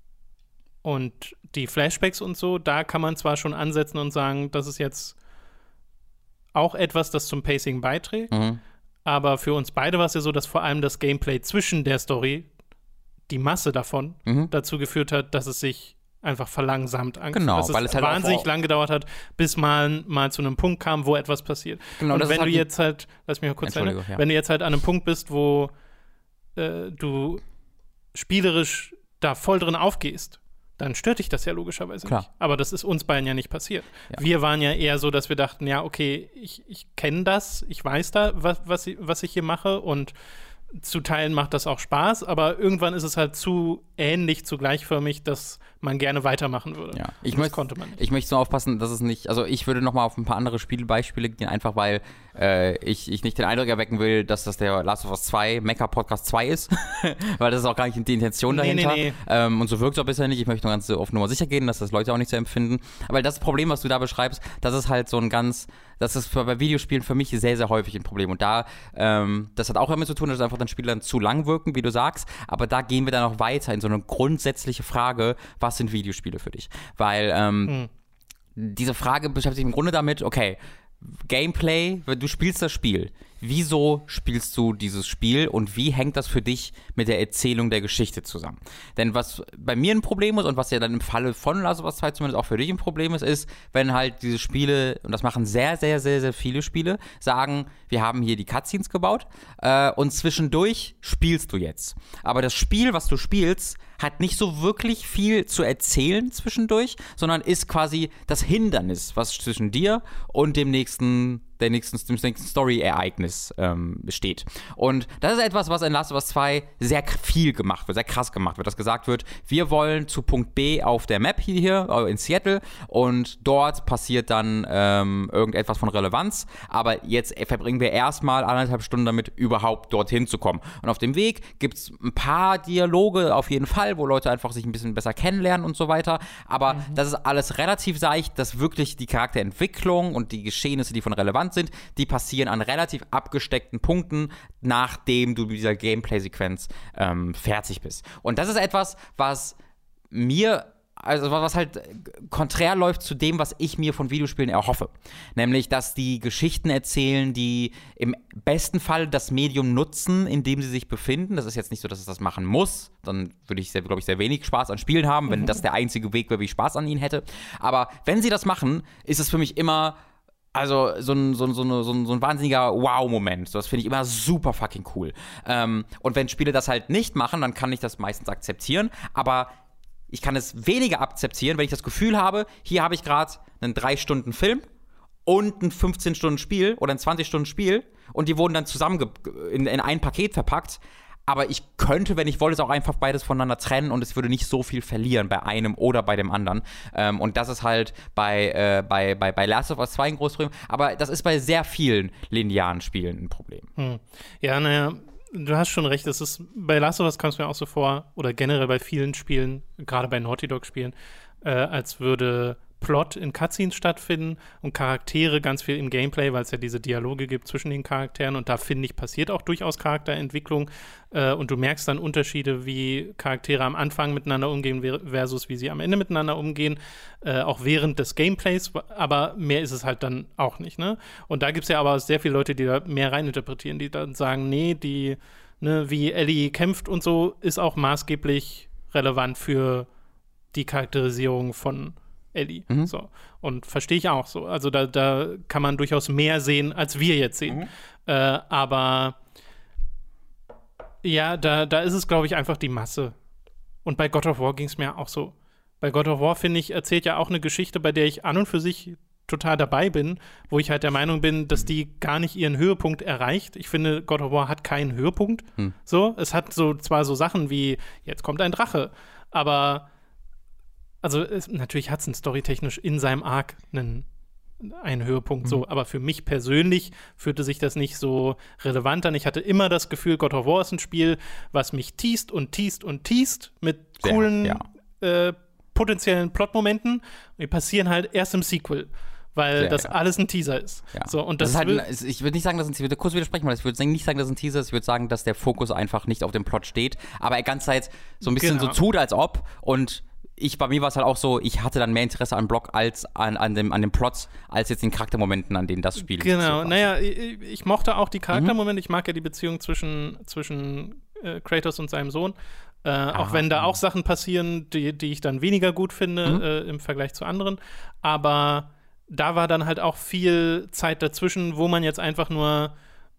und die Flashbacks und so, da kann man zwar schon ansetzen und sagen, das ist jetzt auch etwas, das zum Pacing beiträgt, mhm. aber für uns beide war es ja so, dass vor allem das Gameplay zwischen der Story, die Masse davon, mhm. dazu geführt hat, dass es sich einfach verlangsamt angefühlt. Genau, dass es weil es halt wahnsinnig lang gedauert hat, bis mal, mal zu einem Punkt kam, wo etwas passiert. Genau, und das wenn ist halt du jetzt halt, lass mich mal kurz sagen, ja. wenn du jetzt halt an einem Punkt bist, wo äh, du spielerisch da voll drin aufgehst, dann stört dich das ja logischerweise Klar. nicht. Aber das ist uns beiden ja nicht passiert. Ja. Wir waren ja eher so, dass wir dachten, ja, okay, ich, ich kenne das, ich weiß da, was, was, ich, was ich hier mache und zu Teilen macht das auch Spaß, aber irgendwann ist es halt zu ähnlich, zu gleichförmig, dass man gerne weitermachen würde. Ja, ich das möcht, konnte man nicht. Ich möchte so aufpassen, dass es nicht, also ich würde noch mal auf ein paar andere Spielbeispiele gehen, einfach weil äh, ich, ich nicht den Eindruck erwecken will, dass das der Last of Us zwei Mecha-Podcast zwei ist, weil das ist auch gar nicht die Intention dahinter. Nee, nee, nee. Ähm, und so wirkt es auch bisher nicht. Ich möchte nur ganz auf Nummer sicher gehen, dass das Leute auch nicht so empfinden. Aber das Problem, was du da beschreibst, das ist halt so ein ganz, das ist bei Videospielen für mich sehr, sehr häufig ein Problem. Und da, ähm, das hat auch damit zu tun, dass einfach dann Spiele dann zu lang wirken, wie du sagst. Aber da gehen wir dann noch weiter in so eine grundsätzliche Frage, was sind Videospiele für dich? Weil ähm, mhm. diese Frage beschäftigt sich im Grunde damit, okay, Gameplay, du spielst das Spiel. Wieso spielst du dieses Spiel und wie hängt das für dich mit der Erzählung der Geschichte zusammen? Denn was bei mir ein Problem ist und was ja dann im Falle von Last of Us zwei zumindest auch für dich ein Problem ist, ist, wenn halt diese Spiele, und das machen sehr, sehr, sehr, sehr viele Spiele, sagen, wir haben hier die Cutscenes gebaut äh, und zwischendurch spielst du jetzt. Aber das Spiel, was du spielst, hat nicht so wirklich viel zu erzählen zwischendurch, sondern ist quasi das Hindernis, was zwischen dir und dem nächsten der nächsten, dem nächsten Story-Ereignis ähm, besteht. Und das ist etwas, was in Last of Us zwei sehr viel gemacht wird, sehr krass gemacht wird, dass gesagt wird, wir wollen zu Punkt B auf der Map hier in Seattle und dort passiert dann ähm, irgendetwas von Relevanz, aber jetzt verbringen wir erstmal anderthalb Stunden damit, überhaupt dorthin zu kommen. Und auf dem Weg gibt es ein paar Dialoge auf jeden Fall, wo Leute einfach sich ein bisschen besser kennenlernen und so weiter, aber mhm. das ist alles relativ seicht, dass wirklich die Charakterentwicklung und die Geschehnisse, die von Relevanz sind, die passieren an relativ abgesteckten Punkten, nachdem du mit dieser Gameplay-Sequenz ähm, fertig bist. Und das ist etwas, was mir, also was halt konträr läuft zu dem, was ich mir von Videospielen erhoffe. Nämlich, dass die Geschichten erzählen, die im besten Fall das Medium nutzen, in dem sie sich befinden. Das ist jetzt nicht so, dass es das machen muss. Dann würde ich, glaube ich, sehr wenig Spaß an Spielen haben, wenn mhm. das der einzige Weg wäre, wie ich Spaß an ihnen hätte. Aber wenn sie das machen, ist es für mich immer Also so ein, so, ein, so, eine, so, ein, so ein wahnsinniger Wow-Moment. Das finde ich immer super fucking cool. Ähm, und wenn Spiele das halt nicht machen, dann kann ich das meistens akzeptieren. Aber ich kann es weniger akzeptieren, wenn ich das Gefühl habe, hier habe ich gerade einen drei Stunden Film und ein fünfzehn Stunden Spiel oder ein zwanzig Stunden Spiel und die wurden dann zusammen in, in ein Paket verpackt. Aber ich könnte, wenn ich wollte, es auch einfach beides voneinander trennen und es würde nicht so viel verlieren bei einem oder bei dem anderen. Ähm, und das ist halt bei, äh, bei, bei, bei Last of Us zwei ein großes Problem. Aber das ist bei sehr vielen linearen Spielen ein Problem. Hm. Ja, naja, du hast schon recht. Es ist, bei Last of Us kam es mir auch so vor, oder generell bei vielen Spielen, gerade bei Naughty Dog-Spielen, äh, als würde Plot in Cutscenes stattfinden und Charaktere ganz viel im Gameplay, weil es ja diese Dialoge gibt zwischen den Charakteren und da, finde ich, passiert auch durchaus Charakterentwicklung äh, und du merkst dann Unterschiede, wie Charaktere am Anfang miteinander umgehen versus wie sie am Ende miteinander umgehen, äh, auch während des Gameplays, aber mehr ist es halt dann auch nicht, ne? Und da gibt es ja aber sehr viele Leute, die da mehr reininterpretieren, die dann sagen, nee, die, ne, wie Ellie kämpft und so, ist auch maßgeblich relevant für die Charakterisierung von Ellie. Mhm. So. Und verstehe ich auch so. Also da, da kann man durchaus mehr sehen, als wir jetzt sehen. Mhm. Äh, aber ja, da, da ist es, glaube ich, einfach die Masse. Und bei God of War ging es mir auch so. Bei God of War, finde ich, erzählt ja auch eine Geschichte, bei der ich an und für sich total dabei bin, wo ich halt der Meinung bin, dass die gar nicht ihren Höhepunkt erreicht. Ich finde, God of War hat keinen Höhepunkt. Mhm. So, es hat so zwar so Sachen wie, jetzt kommt ein Drache, aber also es, natürlich hat es ein storytechnisch in seinem Arc einen, einen Höhepunkt, mhm. so, aber für mich persönlich fühlte sich das nicht so relevant an. Ich hatte immer das Gefühl, God of War ist ein Spiel, was mich teast und teast und teast mit coolen, Sehr, ja. äh, potenziellen Plotmomenten. Und die passieren halt erst im Sequel, weil Sehr, das ja. alles ein Teaser ist. Ja. So, und das, das ist halt, ich würde nicht sagen, dass ein Teaser, ich würde kurz widersprechen, weil ich würde nicht sagen, dass es ein Teaser ist, ich würde sagen, dass der Fokus einfach nicht auf dem Plot steht, aber er ganz Zeit so ein bisschen genau. so tut, als ob und ich, bei mir war es halt auch so, ich hatte dann mehr Interesse an Block als an, an, dem, an dem Plot, als jetzt den Charaktermomenten, an denen das Spiel ist. Genau, naja, ich, ich mochte auch die Charaktermomente, mhm. ich mag ja die Beziehung zwischen, zwischen äh, Kratos und seinem Sohn, äh, ah, auch wenn da auch Sachen passieren, die, die ich dann weniger gut finde mhm. äh, im Vergleich zu anderen, aber da war dann halt auch viel Zeit dazwischen, wo man jetzt einfach nur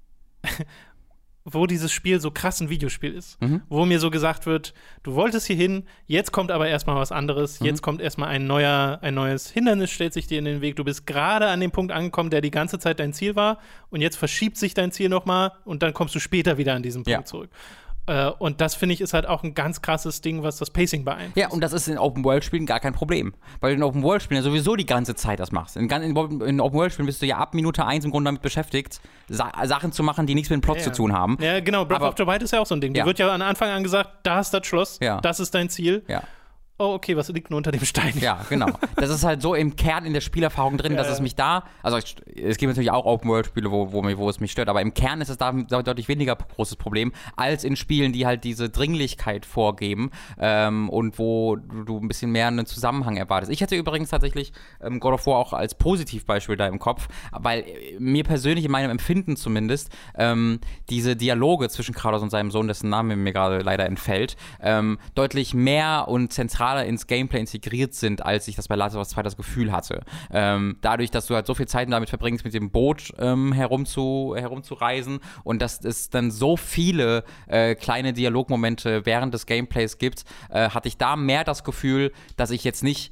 wo dieses Spiel so krass ein Videospiel ist. Mhm. Wo mir so gesagt wird, du wolltest hier hin, jetzt kommt aber erstmal was anderes, mhm. jetzt kommt erstmal ein neuer, ein neues Hindernis, stellt sich dir in den Weg. Du bist gerade an dem Punkt angekommen, der die ganze Zeit dein Ziel war und jetzt verschiebt sich dein Ziel nochmal und dann kommst du später wieder an diesen Punkt ja. zurück. Äh, und das, finde ich, ist halt auch ein ganz krasses Ding, was das Pacing beeinflusst. Ja, und das ist in Open-World-Spielen gar kein Problem. Weil du in Open-World-Spielen ja sowieso die ganze Zeit das machst. In, in, in Open-World-Spielen bist du ja ab Minute eins im Grunde damit beschäftigt, Sa- Sachen zu machen, die nichts mit dem Plot ja, zu tun haben. Ja, genau. Breath Aber, of the Wild ist ja auch so ein Ding. Ja. Dir wird ja an Anfang an gesagt, da ist das Schloss, ja. das ist dein Ziel. Ja. Oh, okay, was liegt nur unter dem Stein? Ja, genau. Das ist halt so im Kern in der Spielerfahrung drin, ja, dass es mich da, also ich, es gibt natürlich auch Open-World-Spiele, wo, wo, wo es mich stört, aber im Kern ist es da deutlich weniger großes Problem, als in Spielen, die halt diese Dringlichkeit vorgeben ähm, und wo du, du ein bisschen mehr einen Zusammenhang erwartest. Ich hätte übrigens tatsächlich ähm, God of War auch als Positivbeispiel da im Kopf, weil mir persönlich, in meinem Empfinden zumindest, ähm, diese Dialoge zwischen Kratos und seinem Sohn, dessen Name mir gerade leider entfällt, ähm, deutlich mehr und zentral ins Gameplay integriert sind, als ich das bei Last of Us zwei das Gefühl hatte. Ähm, dadurch, dass du halt so viel Zeit damit verbringst, mit dem Boot ähm, herumzu, herumzureisen und dass es dann so viele äh, kleine Dialogmomente während des Gameplays gibt, äh, hatte ich da mehr das Gefühl, dass ich jetzt nicht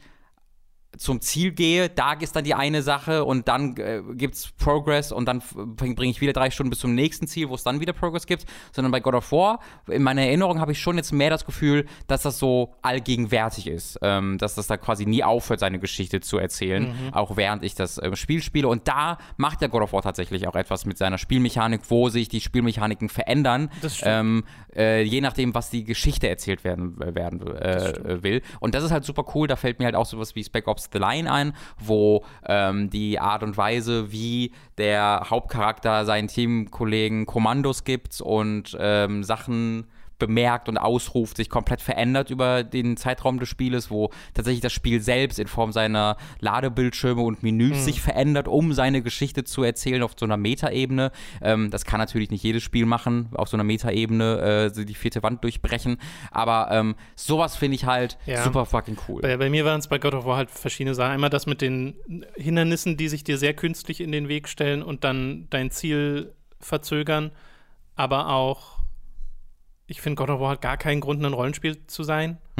zum Ziel gehe, da ist dann die eine Sache und dann äh, gibt's Progress und dann bringe ich wieder drei Stunden bis zum nächsten Ziel, wo es dann wieder Progress gibt, sondern bei God of War, in meiner Erinnerung habe ich schon jetzt mehr das Gefühl, dass das so allgegenwärtig ist, ähm, dass das da quasi nie aufhört, seine Geschichte zu erzählen, mhm. auch während ich das äh, Spiel spiele und da macht ja God of War tatsächlich auch etwas mit seiner Spielmechanik, wo sich die Spielmechaniken verändern, ähm, äh, je nachdem, was die Geschichte erzählt werden, werden äh, will und das ist halt super cool, da fällt mir halt auch sowas wie Spec Ops The Line ein, wo ähm, die Art und Weise, wie der Hauptcharakter seinen Teamkollegen Kommandos gibt und ähm, Sachen bemerkt und ausruft, sich komplett verändert über den Zeitraum des Spieles, wo tatsächlich das Spiel selbst in Form seiner Ladebildschirme und Menüs mhm. sich verändert, um seine Geschichte zu erzählen auf so einer Metaebene. Ähm, das kann natürlich nicht jedes Spiel machen, auf so einer Metaebene äh, die vierte Wand durchbrechen, aber ähm, sowas finde ich halt ja. super fucking cool. Bei, bei mir waren es bei God of War halt verschiedene Sachen. Einmal das mit den Hindernissen, die sich dir sehr künstlich in den Weg stellen und dann dein Ziel verzögern, aber auch ich finde, God of War hat gar keinen Grund, ein Rollenspiel zu sein. Hm.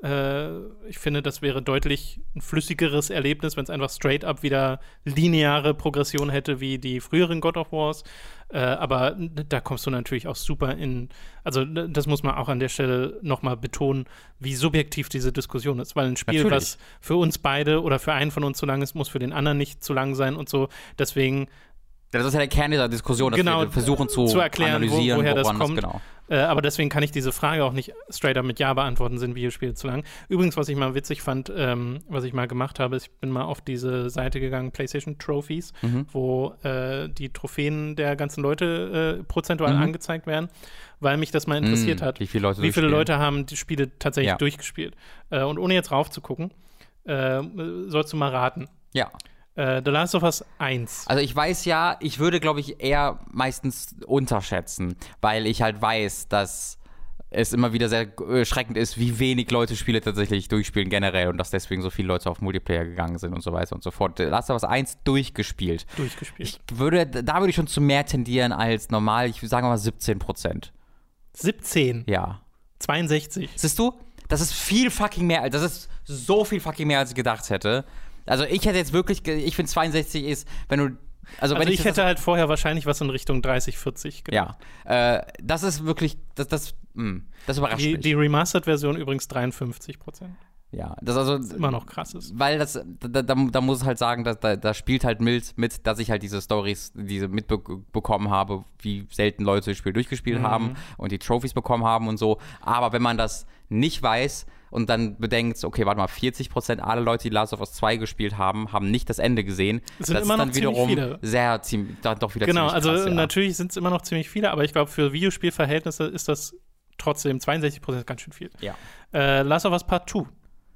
Äh, ich finde, das wäre deutlich ein flüssigeres Erlebnis, wenn es einfach straight up wieder lineare Progression hätte wie die früheren God of Wars. Äh, aber da kommst du natürlich auch super in, also das muss man auch an der Stelle nochmal betonen, wie subjektiv diese Diskussion ist, weil ein Spiel, natürlich. was für uns beide oder für einen von uns zu lang ist, muss für den anderen nicht zu lang sein und so. Deswegen das ist ja der Kern dieser Diskussion, dass genau, wir versuchen zu, zu erklären, analysieren, wo, woher das woran kommt. Das, genau. Äh, aber deswegen kann ich diese Frage auch nicht straight up mit Ja beantworten, sind Videospiele zu lang. Übrigens, was ich mal witzig fand, ähm, was ich mal gemacht habe, ist, ich bin mal auf diese Seite gegangen, PlayStation Trophies, mhm. wo äh, die Trophäen der ganzen Leute äh, prozentual mhm. angezeigt werden, weil mich das mal interessiert mhm. hat. Wie viele Leute, wie viele Leute haben die Spiele tatsächlich ja. durchgespielt. Äh, und ohne jetzt raufzugucken, äh, sollst du mal raten. Ja. Uh, The Last of Us eins. Also ich weiß ja, ich würde, glaube ich, eher meistens unterschätzen, weil ich halt weiß, dass es immer wieder sehr erschreckend ist, wie wenig Leute Spiele tatsächlich durchspielen generell und dass deswegen so viele Leute auf Multiplayer gegangen sind und so weiter und so fort. The Last of Us eins durchgespielt. Durchgespielt. Ich würde, da würde ich schon zu mehr tendieren als normal. Ich würde sagen mal siebzehn Prozent. siebzehn? Ja. zweiundsechzig. Siehst du? Das ist viel fucking mehr, das ist so viel fucking mehr, als ich gedacht hätte. Also ich hätte jetzt wirklich, ich finde zweiundsechzig ist, wenn du, also, also wenn ich, ich hätte das, halt vorher wahrscheinlich was in Richtung dreißig, vierzig gedacht. Ja, äh, das ist wirklich, das, das, mh, das überrascht die, mich. Die Remastered-Version übrigens dreiundfünfzig Prozent. Ja, das also das ist immer noch krass ist. Weil das, da, da, da muss ich halt sagen, dass, da, da spielt halt mit, mit, dass ich halt diese Stories, diese mitbekommen habe, wie selten Leute das Spiel durchgespielt mhm. haben und die Trophies bekommen haben und so. Aber wenn man das nicht weiß und dann bedenkt, okay, warte mal, vierzig Prozent aller Leute, die Last of Us zwei gespielt haben, haben nicht das Ende gesehen. Es sind das immer ist dann noch wiederum viele. sehr, ziemlich, doch wieder genau, ziemlich krass. Genau, also ja. natürlich sind es immer noch ziemlich viele, aber ich glaube, für Videospielverhältnisse ist das trotzdem zweiundsechzig Prozent ganz schön viel. Ja. Äh, Last of Us Part zwei.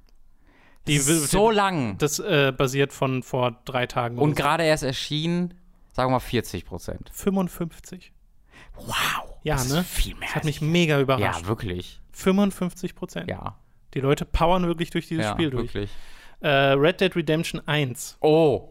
Die, das ist so lang. Das äh, basiert von vor drei Tagen. Und gerade erst erschienen, sagen wir mal vierzig Prozent. fünfundfünfzig. Wow. Ja, das ne? ist viel mehr. Das hat mich mega überrascht. Ja, wirklich. fünfundfünfzig Prozent. Ja. Die Leute powern wirklich durch dieses ja, Spiel durch. Wirklich. Äh, Red Dead Redemption eins. Oh.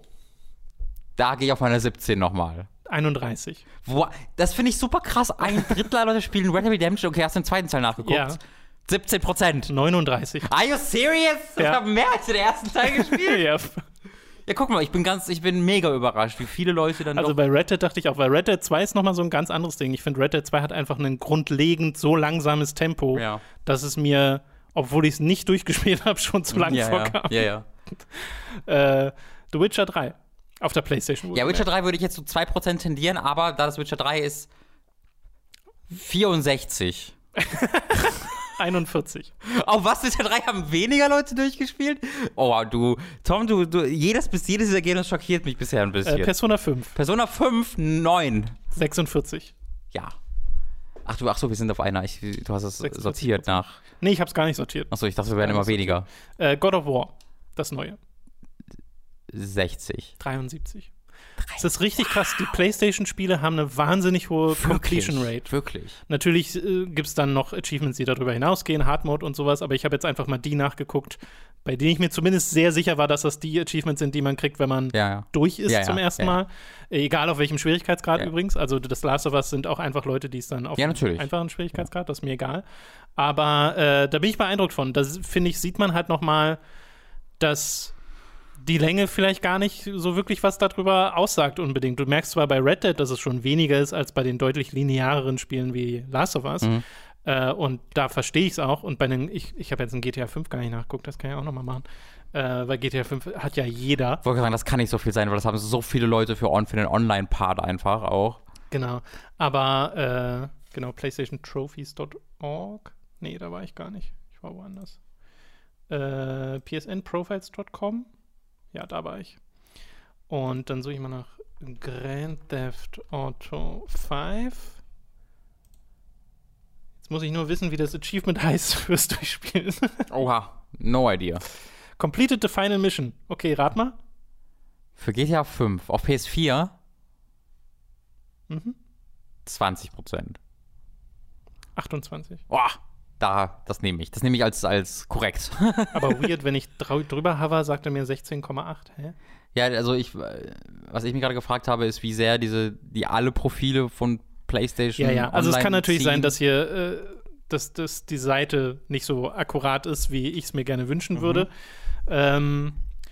Da gehe ich auf meine siebzehn nochmal. einunddreißig. Wo, das finde ich super krass. Ein Drittel aller Leute spielen Red Dead Redemption. Okay, hast du den zweiten Teil nachgeguckt? Ja. siebzehn Prozent. neununddreißig. Are you serious? Ich ja. habe mehr als den ersten Teil gespielt. ja. Ja, guck mal, ich bin ganz, ich bin mega überrascht, wie viele Leute dann Also doch bei Red Dead dachte ich auch, weil Red Dead zwei ist nochmal so ein ganz anderes Ding. Ich finde, Red Dead zwei hat einfach ein grundlegend so langsames Tempo, ja. dass es mir, obwohl ich es nicht durchgespielt habe, schon zu lang ja, vorkam. Ja, ja. ja. äh, The Witcher drei auf der PlayStation. Ja, Witcher drei würde ich jetzt zu zwei Prozent tendieren, aber da das Witcher drei ist vierundsechzig. einundvierzig. Auf was Witcher drei haben weniger Leute durchgespielt? Oh, du, Tom, du, du jedes bis jedes Ergebnis schockiert mich bisher ein bisschen. Äh, Persona fünf. Persona fünf, neun. sechsundvierzig. Ja. Ach du, ach so, wir sind auf einer. Ich, du hast es sortiert nach. Nee, ich hab's gar nicht sortiert. Achso, ich dachte, wir werden immer weniger. Äh, God of War, das neue. sechzig. dreiundsiebzig. Es ist richtig krass. Die PlayStation-Spiele haben eine wahnsinnig hohe wirklich? Completion Rate. Wirklich. Natürlich äh, gibt es dann noch Achievements, die darüber hinausgehen, Hard Mode und sowas, aber ich habe jetzt einfach mal die nachgeguckt, bei denen ich mir zumindest sehr sicher war, dass das die Achievements sind, die man kriegt, wenn man ja, ja. durch ist ja, ja, zum ersten ja, ja. Mal. Äh, egal auf welchem Schwierigkeitsgrad ja. übrigens. Also das Last of Us sind auch einfach Leute, die es dann auf ja, einem einfachen Schwierigkeitsgrad, das ist mir egal. Aber äh, da bin ich beeindruckt von. Da finde ich, sieht man halt noch mal, dass die Länge vielleicht gar nicht so wirklich was darüber aussagt unbedingt. Du merkst zwar bei Red Dead, dass es schon weniger ist als bei den deutlich lineareren Spielen wie Last of Us. Mhm. Äh, und da verstehe ich es auch. Und bei den, ich, ich habe jetzt in G T A fünf gar nicht nachgeguckt, das kann ich auch noch mal machen. Äh, weil G T A fünf hat ja jeder. Ich wollte sagen, das kann nicht so viel sein, weil das haben so viele Leute für, on, für den Online-Part einfach auch. Genau. Aber, äh, genau, PlayStation Trophies Punkt org. Nee, da war ich gar nicht. Ich war woanders. Äh, P S N Profiles Punkt com. Ja, da war ich. Und dann suche ich mal nach Grand Theft Auto fünf. Jetzt muss ich nur wissen, wie das Achievement heißt fürs Durchspielen. Oha, no idea. Completed the final mission. Okay, rat mal. Für G T A fünf auf P S vier mhm. zwanzig Prozent. achtundzwanzig. Boah, da, das nehme ich. Das nehme ich als, als korrekt. Aber weird, wenn ich drü- drüber hover, sagt er mir sechzehn Komma acht. Hä? Ja, also ich, was ich mich gerade gefragt habe, ist, wie sehr diese, die alle Profile von PlayStation Ja, ja, also es kann natürlich ziehen. sein, dass hier äh, dass, dass die Seite nicht so akkurat ist, wie ich es mir gerne wünschen mhm. würde. Ähm,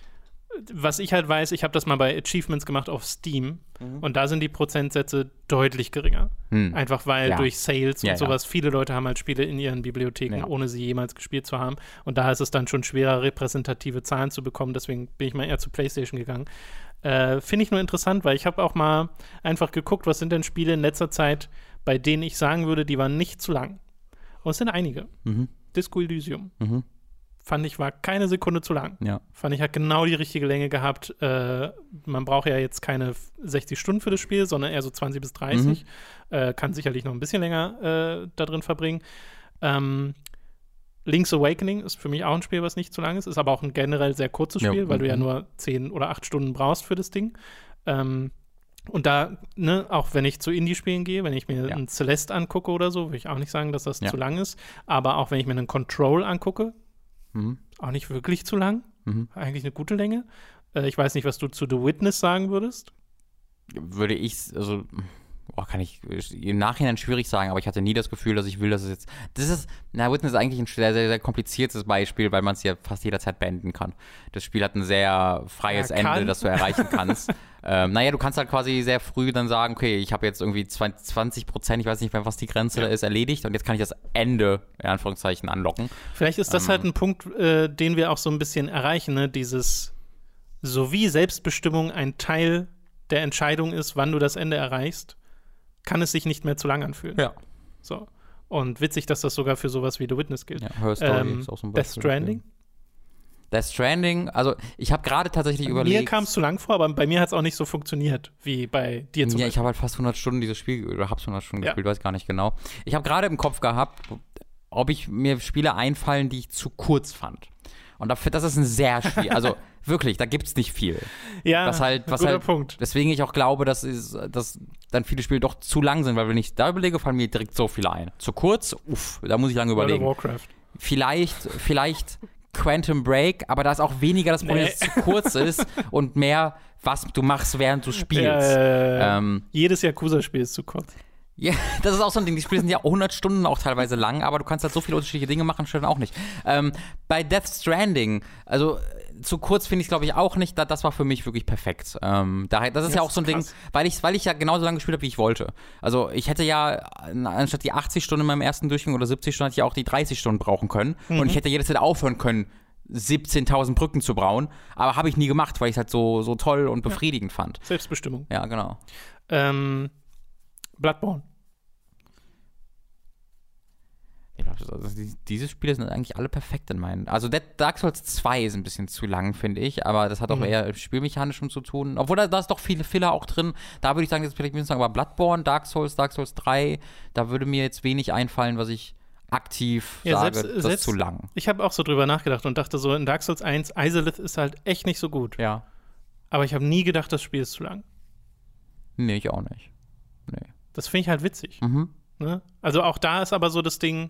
was ich halt weiß, ich habe das mal bei Achievements gemacht auf Steam mhm. und da sind die Prozentsätze deutlich geringer. Mhm. Einfach weil ja. durch Sales und ja, sowas, ja. viele Leute haben halt Spiele in ihren Bibliotheken, ja. ohne sie jemals gespielt zu haben. Und da ist es dann schon schwerer, repräsentative Zahlen zu bekommen. Deswegen bin ich mal eher zu PlayStation gegangen. Äh, Finde ich nur interessant, weil ich habe auch mal einfach geguckt, was sind denn Spiele in letzter Zeit, bei denen ich sagen würde, die waren nicht zu lang. Und es sind einige. Mhm. Disco Elysium. Mhm. Fand ich, war keine Sekunde zu lang. Ja. Fand ich, hat genau die richtige Länge gehabt. Äh, man braucht ja jetzt keine sechzig Stunden für das Spiel, sondern eher so zwanzig bis dreißig. Mhm. Äh, kann sicherlich noch ein bisschen länger äh, da drin verbringen. Ähm, Link's Awakening ist für mich auch ein Spiel, was nicht zu lang ist. Ist aber auch ein generell sehr kurzes Spiel, ja. weil du ja nur zehn oder acht Stunden brauchst für das Ding. Ähm, und da, ne, auch wenn ich zu Indie-Spielen gehe, wenn ich mir ja. ein Celeste angucke oder so, will ich auch nicht sagen, dass das ja. zu lang ist. Aber auch wenn ich mir einen Control angucke, Mhm. auch nicht wirklich zu lang. Mhm. Eigentlich eine gute Länge. Äh, ich weiß nicht, was du zu The Witness sagen würdest. Würde ich, also, boah, kann ich im Nachhinein schwierig sagen, aber ich hatte nie das Gefühl, dass ich will, dass es jetzt. Das ist, na, Witness ist eigentlich ein sehr, sehr, sehr kompliziertes Beispiel, weil man es ja fast jederzeit beenden kann. Das Spiel hat ein sehr freies ja, Ende, das du erreichen kannst. ähm, naja, du kannst halt quasi sehr früh dann sagen, okay, ich habe jetzt irgendwie zwanzig Prozent, ich weiß nicht mehr, was die Grenze ja. da ist, erledigt und jetzt kann ich das Ende, in Anführungszeichen, anlocken. Vielleicht ist das ähm, halt ein Punkt, äh, den wir auch so ein bisschen erreichen, ne? Dieses, so wie Selbstbestimmung ein Teil der Entscheidung ist, wann du das Ende erreichst, kann es sich nicht mehr zu lang anfühlen. Ja. So. Und witzig, dass das sogar für sowas wie The Witness gilt. Ja, Her Story ähm, ist auch so ein Beispiel. Death Stranding? Death Stranding, also ich habe gerade tatsächlich bei überlegt. Mir kam es zu lang vor, aber bei mir hat es auch nicht so funktioniert, wie bei dir zum Ja, Beispiel. ich habe halt fast hundert Stunden dieses Spiel, oder hab's hundert Stunden ja. gespielt, weiß gar nicht genau. Ich habe gerade im Kopf gehabt, ob ich mir Spiele einfallen, die ich zu kurz fand. Und dafür, das ist ein sehr schwierig, also wirklich, da gibt's nicht viel. Ja, was halt, was guter halt, Punkt. Deswegen ich auch glaube, dass, ist, dass dann viele Spiele doch zu lang sind, weil wenn ich da überlege, fallen mir direkt so viele ein. Zu kurz, uff, da muss ich lange überlegen. World of Warcraft. Vielleicht, vielleicht Quantum Break, aber da ist auch weniger das Problem, nee. dass es zu kurz ist und mehr, was du machst, während du spielst. Äh, ähm, jedes Yakuza-Spiel ist zu kurz. Ja, das ist auch so ein Ding. Die Spiele sind ja hundert Stunden auch teilweise lang, aber du kannst halt so viele unterschiedliche Dinge machen, schon auch nicht. Ähm, bei Death Stranding, also zu kurz finde ich es, glaube ich, auch nicht. Das war für mich wirklich perfekt. Ähm, da, das ist das ja auch so ein krass. Ding, weil ich, weil ich ja genauso lange gespielt habe, wie ich wollte. Also ich hätte ja anstatt die achtzig Stunden in meinem ersten Durchgang oder siebzig Stunden, hätte ich ja auch die dreißig Stunden brauchen können. Mhm. Und ich hätte jederzeit aufhören können, siebzehntausend Brücken zu brauen. Aber habe ich nie gemacht, weil ich es halt so, so toll und befriedigend ja. fand. Selbstbestimmung. Ja, genau. Ähm, Bloodborne. Also diese Spiele sind eigentlich alle perfekt in meinen. Also Dark Souls zwei ist ein bisschen zu lang, finde ich, aber das hat auch mhm. eher spielmechanischem zu tun. Obwohl da, da ist doch viele Filler auch drin. Da würde ich sagen, das ist vielleicht ein bisschen sagen, aber Bloodborne, Dark Souls, Dark Souls drei, da würde mir jetzt wenig einfallen, was ich aktiv ja, sage, selbst, das selbst, ist zu lang. Ich habe auch so drüber nachgedacht und dachte so, in Dark Souls eins, Izalith ist halt echt nicht so gut. Ja. Aber ich habe nie gedacht, das Spiel ist zu lang. Nee, ich auch nicht. Nee. Das finde ich halt witzig. Mhm. Ne? Also auch da ist aber so das Ding,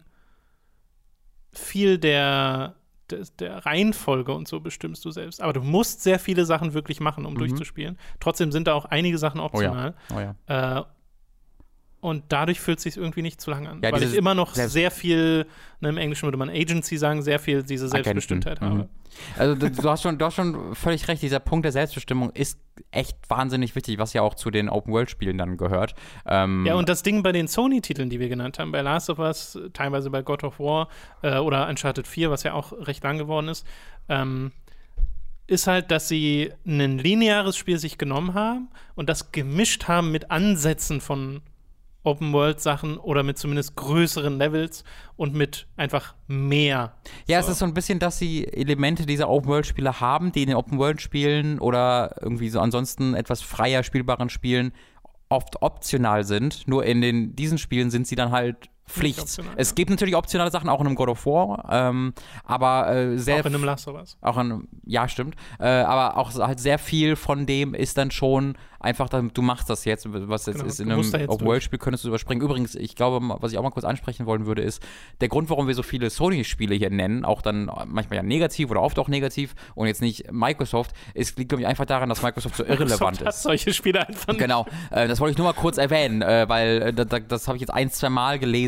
viel der, der, der Reihenfolge und so bestimmst du selbst. Aber du musst sehr viele Sachen wirklich machen, um mhm. durchzuspielen. Trotzdem sind da auch einige Sachen optional. Oh ja. Oh ja. Äh, und dadurch fühlt es sich irgendwie nicht zu lang an. Ja, weil ich immer noch sehr viel, ne, im Englischen würde man Agency sagen, sehr viel diese Selbstbestimmtheit mhm. habe. Also du, du, hast schon, du hast schon völlig recht, dieser Punkt der Selbstbestimmung ist echt wahnsinnig wichtig, was ja auch zu den Open-World-Spielen dann gehört. Ähm ja, und das Ding bei den Sony-Titeln, die wir genannt haben, bei Last of Us, teilweise bei God of War äh, oder Uncharted vier, was ja auch recht lang geworden ist, ähm, ist halt, dass sie ein lineares Spiel sich genommen haben und das gemischt haben mit Ansätzen von Open-World-Sachen oder mit zumindest größeren Levels und mit einfach mehr. Ja, so. Es ist so ein bisschen, dass sie Elemente dieser Open-World-Spiele haben, die in den Open-World-Spielen oder irgendwie so ansonsten etwas freier spielbaren Spielen oft optional sind. Nur in den, diesen Spielen sind sie dann halt Pflicht. Optional, es ja. gibt natürlich optionale Sachen, auch in einem God of War, ähm, aber äh, sehr auch in einem Last of Us. Auch in, ja, stimmt. Äh, aber auch halt sehr viel von dem ist dann schon einfach, du machst das jetzt, was jetzt genau, ist in einem Open-World-Spiel, könntest du überspringen. Übrigens, ich glaube, was ich auch mal kurz ansprechen wollen würde, ist, der Grund, warum wir so viele Sony-Spiele hier nennen, auch dann manchmal ja negativ oder oft auch negativ und jetzt nicht Microsoft, ist, liegt, glaube ich, einfach daran, dass Microsoft so irrelevant Microsoft ist. Hat solche Spiele einfach Genau, äh, das wollte ich nur mal kurz erwähnen, äh, weil äh, das, das habe ich jetzt ein, zwei Mal gelesen,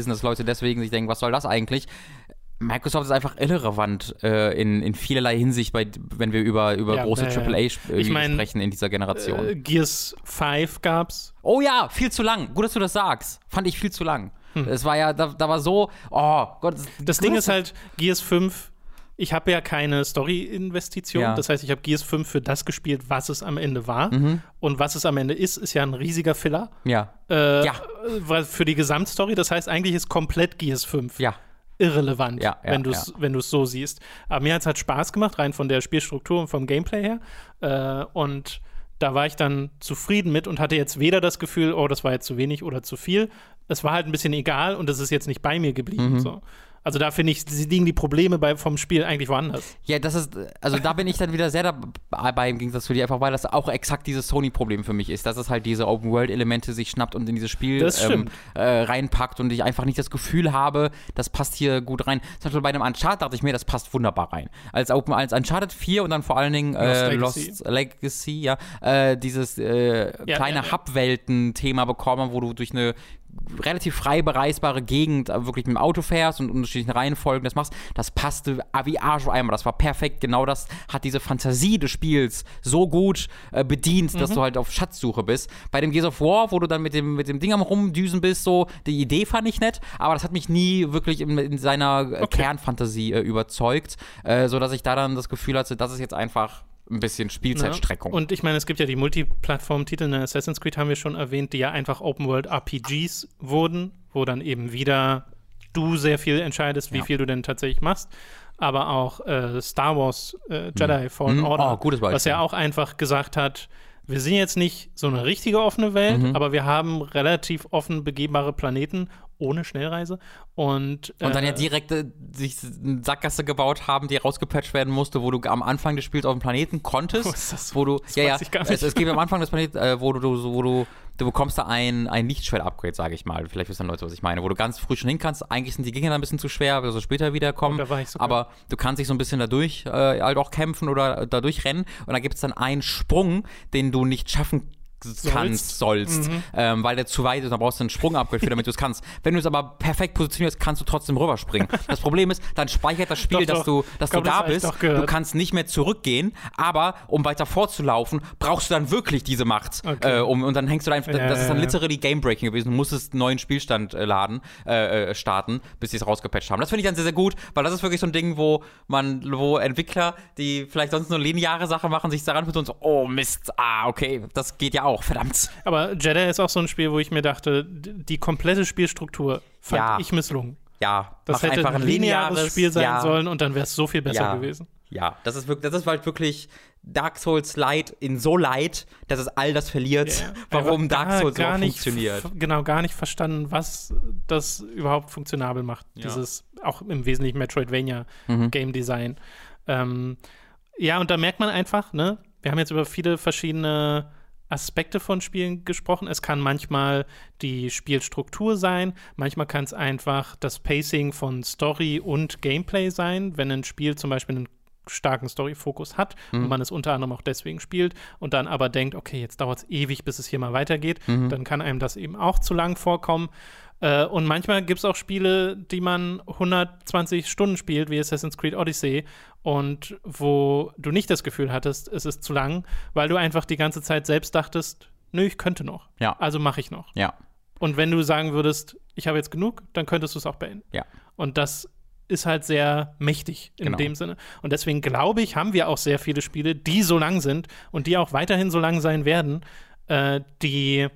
ist und dass Leute deswegen sich denken, was soll das eigentlich? Microsoft ist einfach irrelevant äh, in, in vielerlei Hinsicht, bei, wenn wir über, über ja, große äh, Triple A sp- ich mein, sprechen in dieser Generation. Äh, Gears fünf gab's. Oh ja, viel zu lang. Gut, dass du das sagst. Fand ich viel zu lang. Hm. Es war ja, da, da war so, oh Gott. Das, das Ding ist halt, Gears fünf, ich habe ja keine Story-Investition. Ja. Das heißt, ich habe Gears fünf für das gespielt, was es am Ende war. Mhm. Und was es am Ende ist, ist ja ein riesiger Filler. Ja. Äh, ja. Für die Gesamtstory. Das heißt, eigentlich ist komplett Gears fünf. Ja. Irrelevant, ja, ja, wenn du es ja. wenn du es so siehst. Aber mir hat es halt Spaß gemacht, rein von der Spielstruktur und vom Gameplay her. Äh, und da war ich dann zufrieden mit und hatte jetzt weder das Gefühl, oh, das war jetzt zu wenig oder zu viel. Es war halt ein bisschen egal und es ist jetzt nicht bei mir geblieben. Mhm. So. Also da finde ich, liegen die Probleme bei, vom Spiel eigentlich woanders. Ja, das ist, also da bin ich dann wieder sehr dabei im Gegensatz zu dir, einfach weil das auch exakt dieses Sony-Problem für mich ist, dass es halt diese Open-World-Elemente sich schnappt und in dieses Spiel ähm, äh, reinpackt und ich einfach nicht das Gefühl habe, das passt hier gut rein. Zum Beispiel bei einem Uncharted dachte ich mir, das passt wunderbar rein. Als, Open, als Uncharted vier und dann vor allen Dingen äh, Lost Legacy, Lost Legacy ja, äh, dieses äh, ja, kleine ja, ja. Hub-Welten-Thema bekommen, wo du durch eine relativ frei bereisbare Gegend wirklich mit dem Auto fährst und unterschiedlichen Reihenfolgen das machst, das passte wie Arsch einmal, das war perfekt, genau das hat diese Fantasie des Spiels so gut äh, bedient, mhm. dass du halt auf Schatzsuche bist. Bei dem Gears of War, wo du dann mit dem, mit dem Ding am Rumdüsen bist, so, die Idee fand ich nett, aber das hat mich nie wirklich in, in seiner okay. Kernfantasie äh, überzeugt, äh, sodass ich da dann das Gefühl hatte, das ist jetzt einfach ein bisschen Spielzeitstreckung. Ja. Und ich meine, es gibt ja die Multiplattform-Titel, ne? Assassin's Creed haben wir schon erwähnt, die ja einfach Open-World-R P Gs wurden, wo dann eben wieder du sehr viel entscheidest, wie ja. viel du denn tatsächlich machst. Aber auch äh, Star Wars äh, Jedi mhm. Fallen Order, oh, gutes Beispiel. Was ja auch einfach gesagt hat, wir sind jetzt nicht so eine richtige offene Welt, mhm. aber wir haben relativ offen begehbare Planeten ohne Schnellreise. Und, und dann äh, ja direkt äh, sich eine Sackgasse gebaut haben, die rausgepatcht werden musste, wo du am Anfang des Spiels auf dem Planeten konntest. Was ist das? Wo du, das ja, ja, ich gar nicht. Es, es gibt am Anfang des Planeten, äh, wo du, wo du, du bekommst da ein, ein Lichtschwert-Upgrade, sage ich mal. Vielleicht wissen Leute, was ich meine. Wo du ganz früh schon hin kannst. Eigentlich sind die Gegner ein bisschen zu schwer, weil sie später wiederkommen. Da war ich aber du kannst dich so ein bisschen dadurch äh, halt auch kämpfen oder dadurch rennen. Und da gibt es dann einen Sprung, den du nicht schaffen kannst, sollst, sollst mhm. ähm, weil der zu weit ist, dann brauchst du einen Sprung-Upgrade für, damit du es kannst. Wenn du es aber perfekt positionierst, kannst du trotzdem rüberspringen. Das Problem ist, dann speichert das Spiel, doch, dass du, dass glaub, du da das bist, du kannst nicht mehr zurückgehen, aber um weiter vorzulaufen, brauchst du dann wirklich diese Macht. Okay. Äh, um, und dann hängst du da einfach, ja, das ist dann literally Game-Breaking gewesen, du musstest einen neuen Spielstand äh, laden, äh, starten, bis sie es rausgepatcht haben. Das finde ich dann sehr, sehr gut, weil das ist wirklich so ein Ding, wo man, wo Entwickler, die vielleicht sonst nur lineare Sachen machen, sich daran fühlen und so, oh Mist, ah, okay, das geht ja auch, verdammt. Aber Jedi ist auch so ein Spiel, wo ich mir dachte, die komplette Spielstruktur fand ja. ich misslungen. Ja, das hätte einfach ein lineares, lineares Spiel sein ja. sollen und dann wäre es so viel besser ja. gewesen. Ja, das ist wirklich, das ist halt wirklich Dark Souls Light in so Light, dass es all das verliert, yeah. warum Dark Souls so funktioniert. F- genau, gar nicht verstanden, was das überhaupt funktionabel macht. Ja. Dieses auch im Wesentlichen Metroidvania mhm. Game Design. Ähm, ja, und da merkt man einfach, ne, wir haben jetzt über viele verschiedene Aspekte von Spielen gesprochen. Es kann manchmal die Spielstruktur sein, manchmal kann es einfach das Pacing von Story und Gameplay sein, wenn ein Spiel zum Beispiel einen starken Story-Fokus hat mhm. und man es unter anderem auch deswegen spielt und dann aber denkt, okay, jetzt dauert es ewig, bis es hier mal weitergeht, mhm. dann kann einem das eben auch zu lang vorkommen. Äh, und manchmal gibt es auch Spiele, die man hundertzwanzig Stunden spielt, wie Assassin's Creed Odyssey, und wo du nicht das Gefühl hattest, es ist zu lang, weil du einfach die ganze Zeit selbst dachtest, nö, ich könnte noch. Ja. Also mache ich noch. Ja. Und wenn du sagen würdest, ich habe jetzt genug, dann könntest du es auch beenden. Ja. Und das ist halt sehr mächtig in genau. dem Sinne. Und deswegen glaube ich, haben wir auch sehr viele Spiele, die so lang sind und die auch weiterhin so lang sein werden, äh, die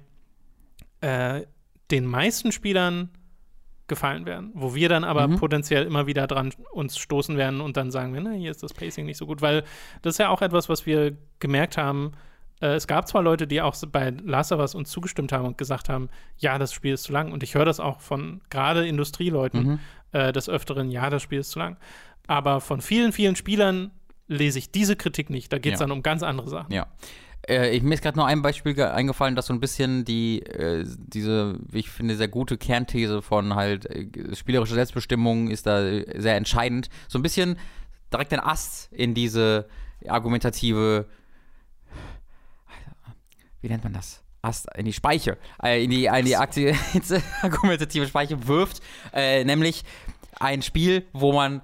äh, den meisten Spielern gefallen werden, wo wir dann aber mhm. potenziell immer wieder dran uns stoßen werden und dann sagen wir, na, hier ist das Pacing nicht so gut, weil das ist ja auch etwas, was wir gemerkt haben. Äh, es gab zwar Leute, die auch bei Last of Us uns zugestimmt haben und gesagt haben, ja, das Spiel ist zu lang, und ich höre das auch von gerade Industrieleuten mhm. äh, des Öfteren, ja, das Spiel ist zu lang. Aber von vielen, vielen Spielern lese ich diese Kritik nicht. Da geht es ja. dann um ganz andere Sachen. Ja. Ich, mir ist gerade noch ein Beispiel ge- eingefallen, das so ein bisschen die, äh, diese, wie ich finde, sehr gute Kernthese von halt äh, spielerische Selbstbestimmung ist da sehr entscheidend. So ein bisschen direkt ein Ast in diese argumentative, wie nennt man das? in die Speiche, äh, in die, in die aktive, argumentative Speiche wirft, äh, nämlich ein Spiel, wo man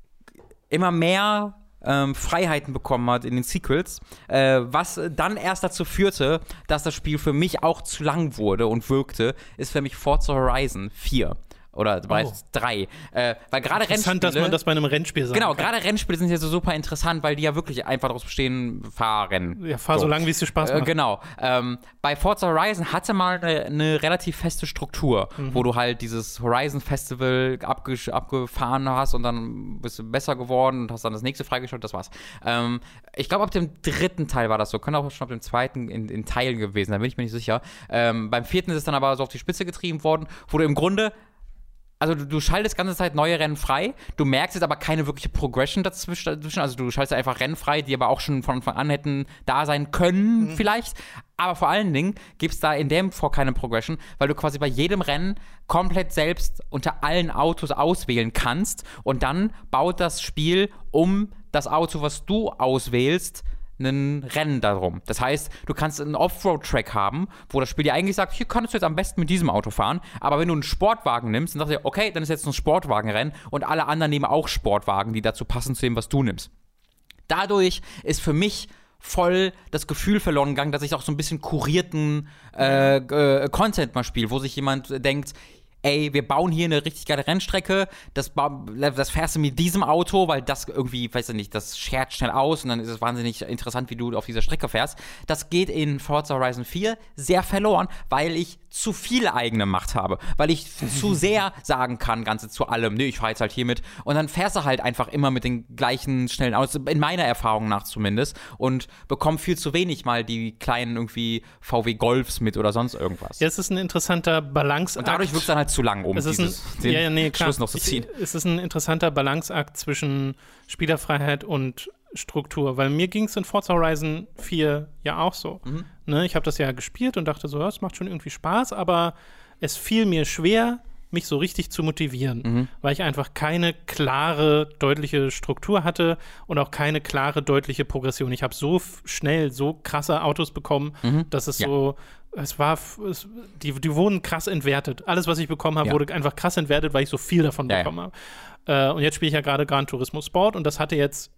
immer mehr ähm, Freiheiten bekommen hat in den Sequels, äh, was dann erst dazu führte, dass das Spiel für mich auch zu lang wurde und wirkte, ist für mich Forza Horizon vier. Oder bereits oh. drei. Äh, weil gerade Rennspiele. Interessant, dass man das bei einem Rennspiel sagt. Genau, gerade Rennspiele sind ja so super interessant, weil die ja wirklich einfach daraus bestehen, fahren. Ja, fahr so, so lange, wie es dir Spaß macht. Äh, genau. Ähm, bei Forza Horizon hatte mal eine, eine relativ feste Struktur, mhm. wo du halt dieses Horizon Festival abge abgefahren hast und dann bist du besser geworden und hast dann das nächste freigeschaltet, das war's. Ähm, ich glaube, ab dem dritten Teil war das so. Könnte auch schon ab dem zweiten in, in Teilen gewesen, da bin ich mir nicht sicher. Ähm, beim vierten ist es dann aber so auf die Spitze getrieben worden, wo du im Grunde Also du, du schaltest die ganze Zeit neue Rennen frei, du merkst jetzt aber keine wirkliche Progression dazwischen, also du schaltest einfach Rennen frei, die aber auch schon von Anfang an hätten da sein können mhm. vielleicht, aber vor allen Dingen gibt es da in dem Fall keine Progression, weil du quasi bei jedem Rennen komplett selbst unter allen Autos auswählen kannst und dann baut das Spiel um das Auto, was du auswählst, ein Rennen darum. Das heißt, du kannst einen Offroad-Track haben, wo das Spiel dir eigentlich sagt, hier kannst du jetzt am besten mit diesem Auto fahren, aber wenn du einen Sportwagen nimmst, dann sagst du, okay, dann ist jetzt ein Sportwagenrennen und alle anderen nehmen auch Sportwagen, die dazu passen zu dem, was du nimmst. Dadurch ist für mich voll das Gefühl verloren gegangen, dass ich auch so ein bisschen kurierten äh, äh, Content mal spiele, wo sich jemand denkt, ey, wir bauen hier eine richtig geile Rennstrecke, das, das fährst du mit diesem Auto, weil das irgendwie, weiß ich nicht, das schert schnell aus und dann ist es wahnsinnig interessant, wie du auf dieser Strecke fährst. Das geht in Forza Horizon vier sehr verloren, weil ich zu viel eigene Macht habe, weil ich zu sehr sagen kann, Ganze zu allem, nee, ich fahre jetzt halt hier mit und dann fährst du halt einfach immer mit den gleichen schnellen Autos, in meiner Erfahrung nach zumindest, und bekomme viel zu wenig mal die kleinen irgendwie V W Golfs mit oder sonst irgendwas. Ja, es ist ein interessanter Balanceakt. Und dadurch wird es dann halt zu lang, um dieses, ein, den ja, nee, Schluss noch zu ziehen. Ich, es ist ein interessanter Balanceakt zwischen Spielerfreiheit und Struktur, weil mir ging es in Forza Horizon vier ja auch so. Mhm. Ne, ich habe das ja gespielt und dachte so, ja, es macht schon irgendwie Spaß, aber es fiel mir schwer, mich so richtig zu motivieren, mhm. weil ich einfach keine klare, deutliche Struktur hatte und auch keine klare, deutliche Progression. Ich habe so f- schnell so krasse Autos bekommen, mhm. dass es ja. so Es war, es, die, die wurden krass entwertet. Alles, was ich bekommen habe, ja. wurde einfach krass entwertet, weil ich so viel davon ja, bekommen ja. habe. Äh, und jetzt spiele ich ja gerade Gran Turismo Sport und das hatte jetzt,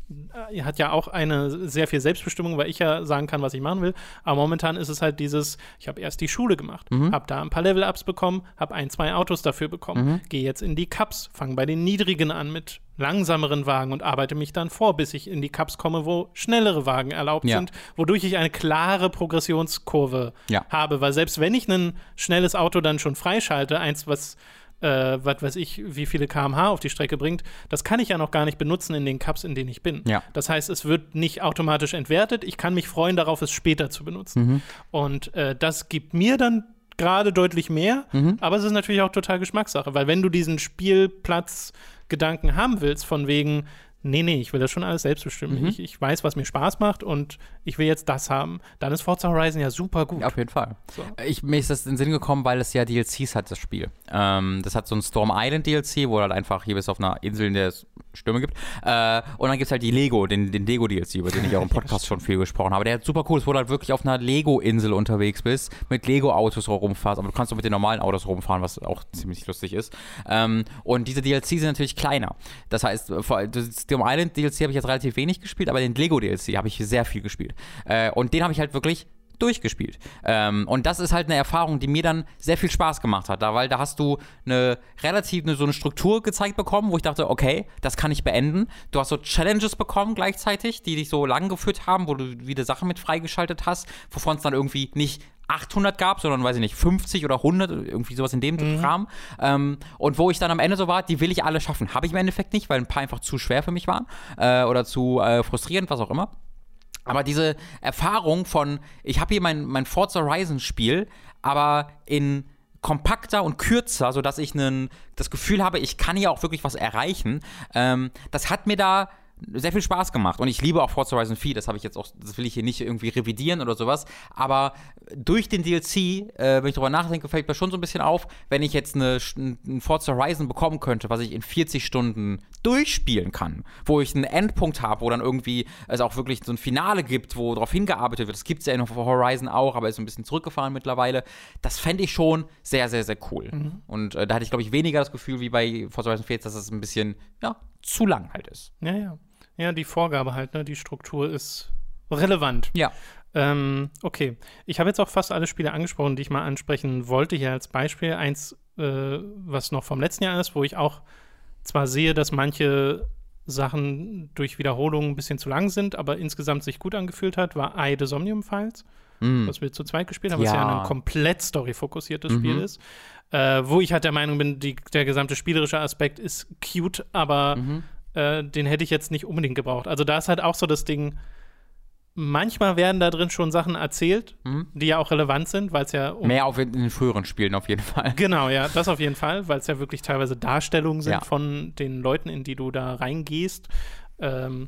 äh, hat ja auch eine sehr viel Selbstbestimmung, weil ich ja sagen kann, was ich machen will. Aber momentan ist es halt dieses, ich habe erst die Schule gemacht, mhm. habe da ein paar Level-Ups bekommen, habe ein, zwei Autos dafür bekommen, mhm. gehe jetzt in die Cups, fange bei den niedrigen an mit langsameren Wagen und arbeite mich dann vor, bis ich in die Cups komme, wo schnellere Wagen erlaubt ja. sind, wodurch ich eine klare Progressionskurve ja. habe, weil selbst wenn ich ein schnelles Auto dann schon freischalte, eins, was äh, was weiß ich, wie viele Kilometer pro Stunde auf die Strecke bringt, das kann ich ja noch gar nicht benutzen in den Cups, in denen ich bin. Ja. Das heißt, es wird nicht automatisch entwertet, ich kann mich freuen darauf, es später zu benutzen. Mhm. Und äh, das gibt mir dann gerade deutlich mehr, mhm. aber es ist natürlich auch total Geschmackssache, weil wenn du diesen Spielplatz Gedanken haben willst, von wegen, nee, nee, ich will das schon alles selbst bestimmen. Mhm. Ich, ich weiß, was mir Spaß macht und ich will jetzt das haben. Dann ist Forza Horizon ja super gut. Ja, auf jeden Fall. So. Ich, mir ist das in den Sinn gekommen, weil es ja D L Cs hat, das Spiel. Ähm, das hat so ein Storm Island D L C, wo halt einfach hier bist auf einer Insel, in der es Stürme gibt. Äh, und dann gibt es halt die Lego, den, den Lego D L C, über den ich auch im Podcast schon viel gesprochen habe. Der ist super cool, wo du halt wirklich auf einer Lego-Insel unterwegs bist, mit Lego-Autos rumfährst, aber du kannst auch mit den normalen Autos rumfahren, was auch ziemlich lustig ist. Ähm, und diese D L Cs sind natürlich kleiner. Das heißt, das Storm Island D L C habe ich jetzt relativ wenig gespielt, aber den Lego D L C habe ich sehr viel gespielt. Äh, und den habe ich halt wirklich durchgespielt. Ähm, und das ist halt eine Erfahrung, die mir dann sehr viel Spaß gemacht hat, da, weil da hast du eine relativ eine, so eine Struktur gezeigt bekommen, wo ich dachte, okay, das kann ich beenden. Du hast so Challenges bekommen gleichzeitig, die dich so lang geführt haben, wo du wieder Sachen mit freigeschaltet hast, wovon es dann irgendwie nicht achthundert gab, sondern, weiß ich nicht, fünfzig oder hundert, irgendwie sowas in dem mhm. Rahmen. Ähm, und wo ich dann am Ende so war, die will ich alle schaffen. Habe ich im Endeffekt nicht, weil ein paar einfach zu schwer für mich waren äh, oder zu äh, frustrierend, was auch immer. Aber diese Erfahrung von, ich habe hier mein, mein Forza Horizon-Spiel, aber in kompakter und kürzer, sodass ich nen, das Gefühl habe, ich kann hier auch wirklich was erreichen, ähm, das hat mir da sehr viel Spaß gemacht. Und ich liebe auch Forza Horizon vier, das habe ich jetzt auch, das will ich hier nicht irgendwie revidieren oder sowas. Aber durch den D L C, äh, wenn ich drüber nachdenke, fällt mir schon so ein bisschen auf, wenn ich jetzt eine, ein Forza Horizon bekommen könnte, was ich in vierzig Stunden durchspielen kann, wo ich einen Endpunkt habe, wo dann irgendwie es auch wirklich so ein Finale gibt, wo darauf hingearbeitet wird. Das gibt es ja in Horizon auch, aber ist so ein bisschen zurückgefahren mittlerweile. Das fände ich schon sehr, sehr, sehr cool. Mhm. Und äh, da hatte ich, glaube ich, weniger das Gefühl wie bei Forza Horizon vier, dass es ein bisschen, ja, zu lang halt ist. Ja, ja. Ja, die Vorgabe halt, ne, die Struktur ist relevant. Ja. Ähm, okay. Ich habe jetzt auch fast alle Spiele angesprochen, die ich mal ansprechen wollte, hier als Beispiel. Eins, äh, was noch vom letzten Jahr ist, wo ich auch zwar sehe, dass manche Sachen durch Wiederholung ein bisschen zu lang sind, aber insgesamt sich gut angefühlt hat, war I, The Somnium Files, mm. was wir zu zweit gespielt haben, ja. was ja ein komplett storyfokussiertes mhm. Spiel ist. Äh, wo ich halt der Meinung bin, die, der gesamte spielerische Aspekt ist cute, aber mhm. äh, den hätte ich jetzt nicht unbedingt gebraucht. Also da ist halt auch so das Ding, manchmal werden da drin schon Sachen erzählt, mhm. die ja auch relevant sind, weil es ja um mehr auf in den früheren Spielen auf jeden Fall. Genau, ja, das auf jeden Fall, weil es ja wirklich teilweise Darstellungen sind ja. von den Leuten, in die du da reingehst. Ähm,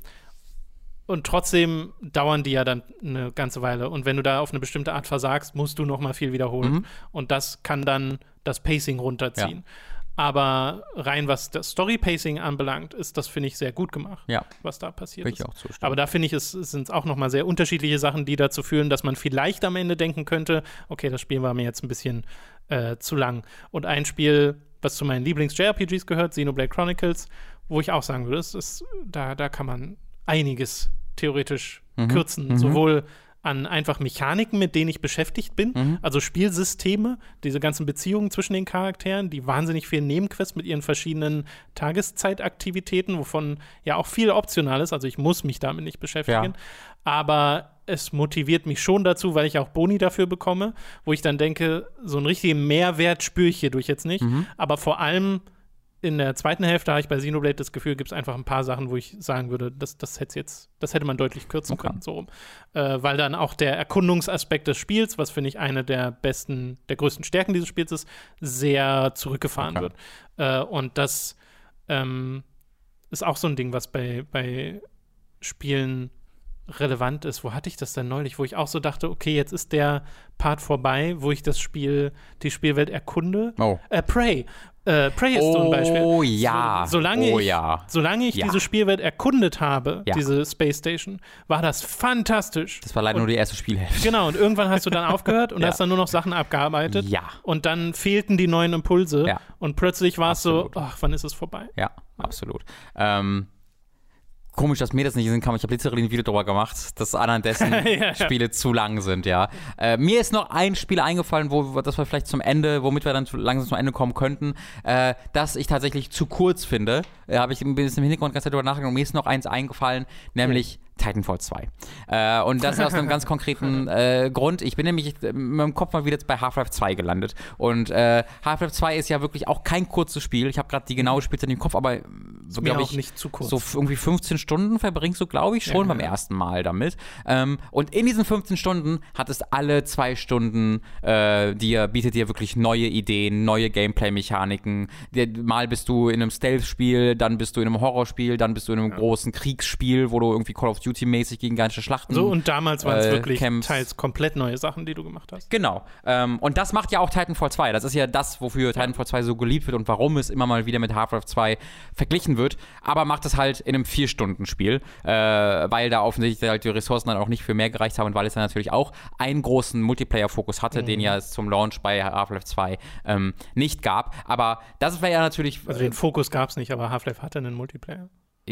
und trotzdem dauern die ja dann eine ganze Weile. Und wenn du da auf eine bestimmte Art versagst, musst du noch mal viel wiederholen. Mhm. Und das kann dann das Pacing runterziehen. Ja. Aber rein was das Story-Pacing anbelangt, ist das, finde ich, sehr gut gemacht, ja. was da passiert Will ist. Ich auch zustimmen. Aber da finde ich, es sind es auch noch mal sehr unterschiedliche Sachen, die dazu führen, dass man vielleicht am Ende denken könnte, okay, das Spiel war mir jetzt ein bisschen äh, zu lang. Und ein Spiel, was zu meinen Lieblings-J R P Gs gehört, Xenoblade Chronicles, wo ich auch sagen würde, es ist, da, da kann man einiges theoretisch mhm. kürzen, mhm. sowohl an einfach Mechaniken, mit denen ich beschäftigt bin, mhm. also Spielsysteme, diese ganzen Beziehungen zwischen den Charakteren, die wahnsinnig vielen Nebenquests mit ihren verschiedenen Tageszeitaktivitäten, wovon ja auch viel optional ist, also ich muss mich damit nicht beschäftigen, ja. aber es motiviert mich schon dazu, weil ich auch Boni dafür bekomme, wo ich dann denke, so einen richtigen Mehrwert spüre ich hierdurch jetzt nicht, mhm. aber vor allem in der zweiten Hälfte habe ich bei Xenoblade das Gefühl, gibt es einfach ein paar Sachen, wo ich sagen würde, das, das, hätte jetzt, das hätte man deutlich kürzen okay. können, so rum. Äh, weil dann auch der Erkundungsaspekt des Spiels, was finde ich eine der besten, der größten Stärken dieses Spiels ist, sehr zurückgefahren okay. wird. Äh, und das ähm, ist auch so ein Ding, was bei, bei Spielen relevant ist. Wo hatte ich das denn neulich? Wo ich auch so dachte, okay, jetzt ist der Part vorbei, wo ich das Spiel, die Spielwelt erkunde. Oh. Äh, Prey. Äh, Prey ist oh, so ein Beispiel. Oh ja. So, solange oh, ich, ja. solange ich ja. diese Spielwelt erkundet habe, ja. diese Space Station, war das fantastisch. Das war leider und, nur die erste Spielhälfte. Genau, und irgendwann hast du dann aufgehört und ja. hast dann nur noch Sachen abgearbeitet. Ja. Und dann fehlten die neuen Impulse. Ja. Und plötzlich war es so, ach, wann ist es vorbei? Ja, absolut. Ähm, Komisch, dass mir das nicht in den Sinn kam. Ich habe literally ein Video darüber gemacht, dass anhand dessen ja, ja. Spiele zu lang sind, ja. Äh, mir ist noch ein Spiel eingefallen, wo das wir vielleicht zum Ende, womit wir dann langsam zum Ende kommen könnten, äh, das ich tatsächlich zu kurz finde. Äh, habe ich ein bisschen im Hintergrund ganz darüber nachgedacht und mir ist noch eins eingefallen, nämlich ja. Titanfall zwei. Äh, und das aus einem ganz konkreten äh, Grund. Ich bin nämlich mit meinem Kopf mal wieder bei Half-Life zwei gelandet. Und äh, Half-Life zwei ist ja wirklich auch kein kurzes Spiel. Ich habe gerade die genaue Spielzeit im Kopf, aber so glaube ich, nicht zu kurz. so irgendwie fünfzehn Stunden verbringst du, glaube ich, schon ja, beim ja. ersten Mal damit. Ähm, und in diesen fünfzehn Stunden hat es alle zwei Stunden, äh, dir, bietet dir wirklich neue Ideen, neue Gameplay-Mechaniken. Mal bist du in einem Stealth-Spiel, dann bist du in einem Horrorspiel, dann bist du in einem ja. großen Kriegsspiel, wo du irgendwie Call of Duty mäßig gegen ganze Schlachten So, und damals waren es äh, wirklich kämpfst. teils komplett neue Sachen, die du gemacht hast. Genau. Ähm, und das macht ja auch Titanfall zwei. Das ist ja das, wofür Titanfall zwei so geliebt wird und warum es immer mal wieder mit Half-Life zwei verglichen wird. Aber macht es halt in einem vier-Stunden-Spiel, äh, weil da offensichtlich halt die Ressourcen dann auch nicht für mehr gereicht haben und weil es dann natürlich auch einen großen Multiplayer-Fokus hatte, mhm. den ja es zum Launch bei Half-Life zwei ähm, nicht gab. Aber das wäre ja natürlich... Also den Fokus gab es nicht, aber Half-Life hatte einen Multiplayer.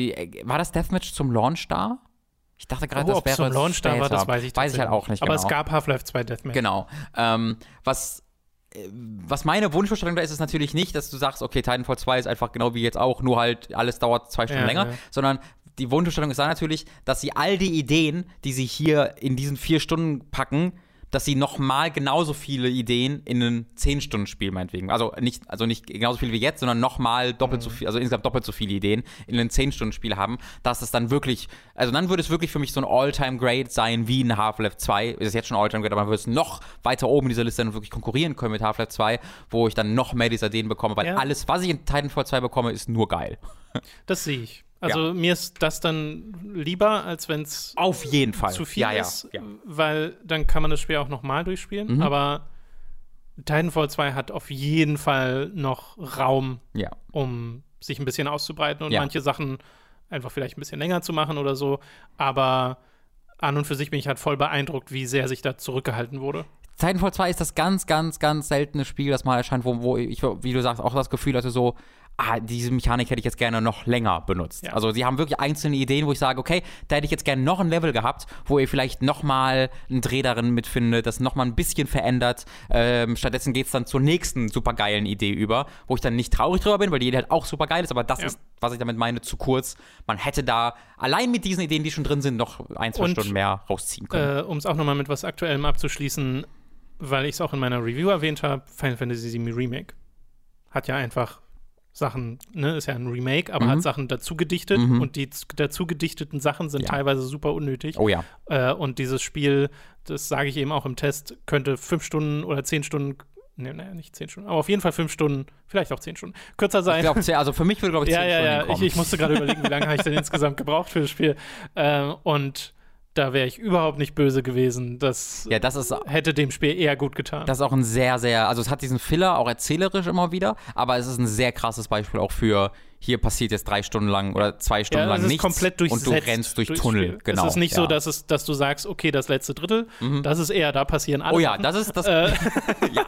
War das Deathmatch zum Launch da? Ich dachte gerade, oh, das wäre zum Launch da war, das weiß ich Weiß ich halt auch nicht Aber genau. es gab Half-Life zwei Deathmatch. Genau. Ähm, was, was meine Wunschvorstellung da ist, ist natürlich nicht, dass du sagst, okay, Titanfall zwei ist einfach genau wie jetzt auch, nur halt alles dauert zwei Stunden ja, länger, ja. sondern die Wunschvorstellung ist da natürlich, dass sie all die Ideen, die sie hier in diesen vier Stunden packen, dass sie nochmal genauso viele Ideen in ein zehn-Stunden-Spiel meinetwegen, also nicht, also nicht genauso viel wie jetzt, sondern nochmal doppelt mhm. so viel, also insgesamt doppelt so viele Ideen in ein zehn-Stunden-Spiel haben, dass es dann wirklich, also dann würde es wirklich für mich so ein All-Time-Great sein wie ein Half-Life zwei, ist es jetzt schon All-Time-Great, aber man würde es noch weiter oben in dieser Liste dann wirklich konkurrieren können mit Half-Life zwei, wo ich dann noch mehr dieser Ideen bekomme, weil ja. alles, was ich in Titanfall zwei bekomme, ist nur geil. Das sehe ich. Also ja. mir ist das dann lieber, als wenn es auf jeden Fall zu viel ja, ja, ist, ja. weil dann kann man das Spiel auch nochmal durchspielen. Mhm. Aber Titanfall zwei hat auf jeden Fall noch Raum, ja. um sich ein bisschen auszubreiten und ja. manche Sachen einfach vielleicht ein bisschen länger zu machen oder so. Aber an und für sich bin ich halt voll beeindruckt, wie sehr sich da zurückgehalten wurde. Titanfall zwei ist das ganz, ganz, ganz seltene Spiel, das mal erscheint, wo, wo ich, wie du sagst, auch das Gefühl hatte, so, ah, diese Mechanik hätte ich jetzt gerne noch länger benutzt. Ja. Also sie haben wirklich einzelne Ideen, wo ich sage, okay, da hätte ich jetzt gerne noch ein Level gehabt, wo ihr vielleicht noch mal einen Dreh darin mitfindet, das noch mal ein bisschen verändert. Ähm, stattdessen geht es dann zur nächsten supergeilen Idee über, wo ich dann nicht traurig drüber bin, weil die Idee halt auch supergeil ist, aber das ja. ist, was ich damit meine, zu kurz. Man hätte da allein mit diesen Ideen, die schon drin sind, noch ein, zwei Und, Stunden mehr rausziehen können. Äh, um es auch noch mal mit was Aktuellem abzuschließen, weil ich es auch in meiner Review erwähnt habe, Final Fantasy sieben Remake hat ja einfach Sachen, ne, ist ja ein Remake, aber mhm. hat Sachen dazu gedichtet mhm. und die dazu gedichteten Sachen sind ja. teilweise super unnötig. Oh ja. Äh, und dieses Spiel, das sage ich eben auch im Test, könnte fünf Stunden oder zehn Stunden, ne, naja, nicht zehn Stunden, aber auf jeden Fall fünf Stunden, vielleicht auch zehn Stunden, kürzer sein. Ich glaub, also für mich würde, glaube ich, zehn ja, Stunden ja, ja. Ich, ich musste gerade überlegen, wie lange habe ich denn insgesamt gebraucht für das Spiel. Äh, und da wäre ich überhaupt nicht böse gewesen. Das, ja, das ist, hätte dem Spiel eher gut getan. Das ist auch ein sehr, sehr, also es hat diesen Filler auch erzählerisch immer wieder, aber es ist ein sehr krasses Beispiel auch für, hier passiert jetzt drei Stunden lang oder zwei Stunden ja, lang nichts komplett und du rennst durch Tunnel. Spiel. Genau. Es ist nicht ja. so, dass, es, dass du sagst, okay, das letzte Drittel, mhm. das ist eher, da passieren alle Oh ja, Sachen. das ist das. Äh, ja.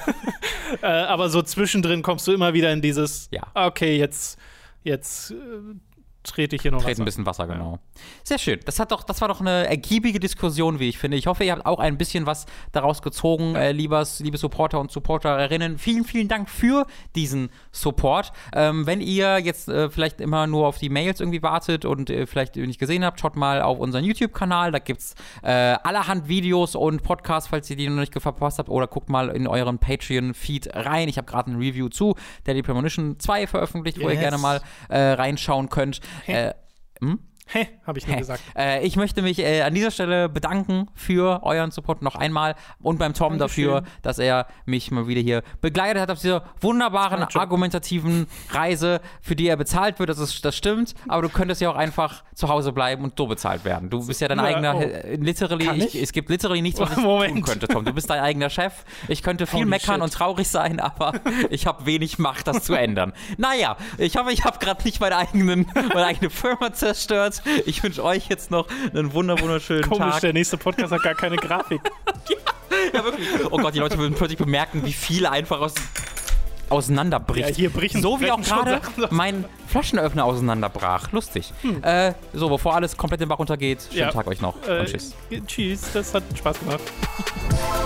äh, aber so zwischendrin kommst du immer wieder in dieses, ja. okay, jetzt, jetzt äh, trete ich hier noch Trete Wasser. ein bisschen Wasser, genau. Ja. Sehr schön. Das, hat doch, das war doch eine ergiebige Diskussion, wie ich finde. Ich hoffe, ihr habt auch ein bisschen was daraus gezogen, äh, liebes, liebe Supporter und Supporterinnen. Vielen, vielen Dank für diesen Support. Ähm, wenn ihr jetzt äh, vielleicht immer nur auf die Mails irgendwie wartet und äh, vielleicht nicht gesehen habt, schaut mal auf unseren YouTube-Kanal. Da gibt es äh, allerhand Videos und Podcasts, falls ihr die noch nicht verpasst habt. Oder guckt mal in euren Patreon-Feed rein. Ich habe gerade ein Review zu Deadly Premonition zwei veröffentlicht, yes. wo ihr gerne mal äh, reinschauen könnt. Äh, hm? Hä, habe ich nur Hä. gesagt. Äh, ich möchte mich äh, an dieser Stelle bedanken für euren Support noch einmal und beim Tom Dankeschön. dafür, dass er mich mal wieder hier begleitet hat auf dieser wunderbaren, argumentativen Reise, für die er bezahlt wird. Das, ist, das stimmt, aber du könntest ja auch einfach zu Hause bleiben und so bezahlt werden. Du bist ja dein ja, eigener, oh. äh, literally, ich? Ich, es gibt literally nichts, was ich Moment. tun könnte, Tom. Du bist dein eigener Chef. Ich könnte viel Holy meckern shit. und traurig sein, aber ich habe wenig Macht, das zu ändern. Naja, ich hoffe, ich habe gerade nicht meine, eigenen, meine eigene Firma zerstört. Ich wünsche euch jetzt noch einen wunder wunderschönen Komisch, Tag. Komisch, der nächste Podcast hat gar keine Grafik. ja, ja, wirklich. Oh Gott, die Leute würden plötzlich bemerken, wie viel einfach aus, auseinanderbricht. Ja, hier brechen, so wie auch gerade Sachen. mein Flaschenöffner auseinanderbrach. Lustig. Hm. Äh, so, bevor alles komplett den Bach runtergeht, schönen ja. Tag euch noch äh, und tschüss. Tschüss, das hat Spaß gemacht.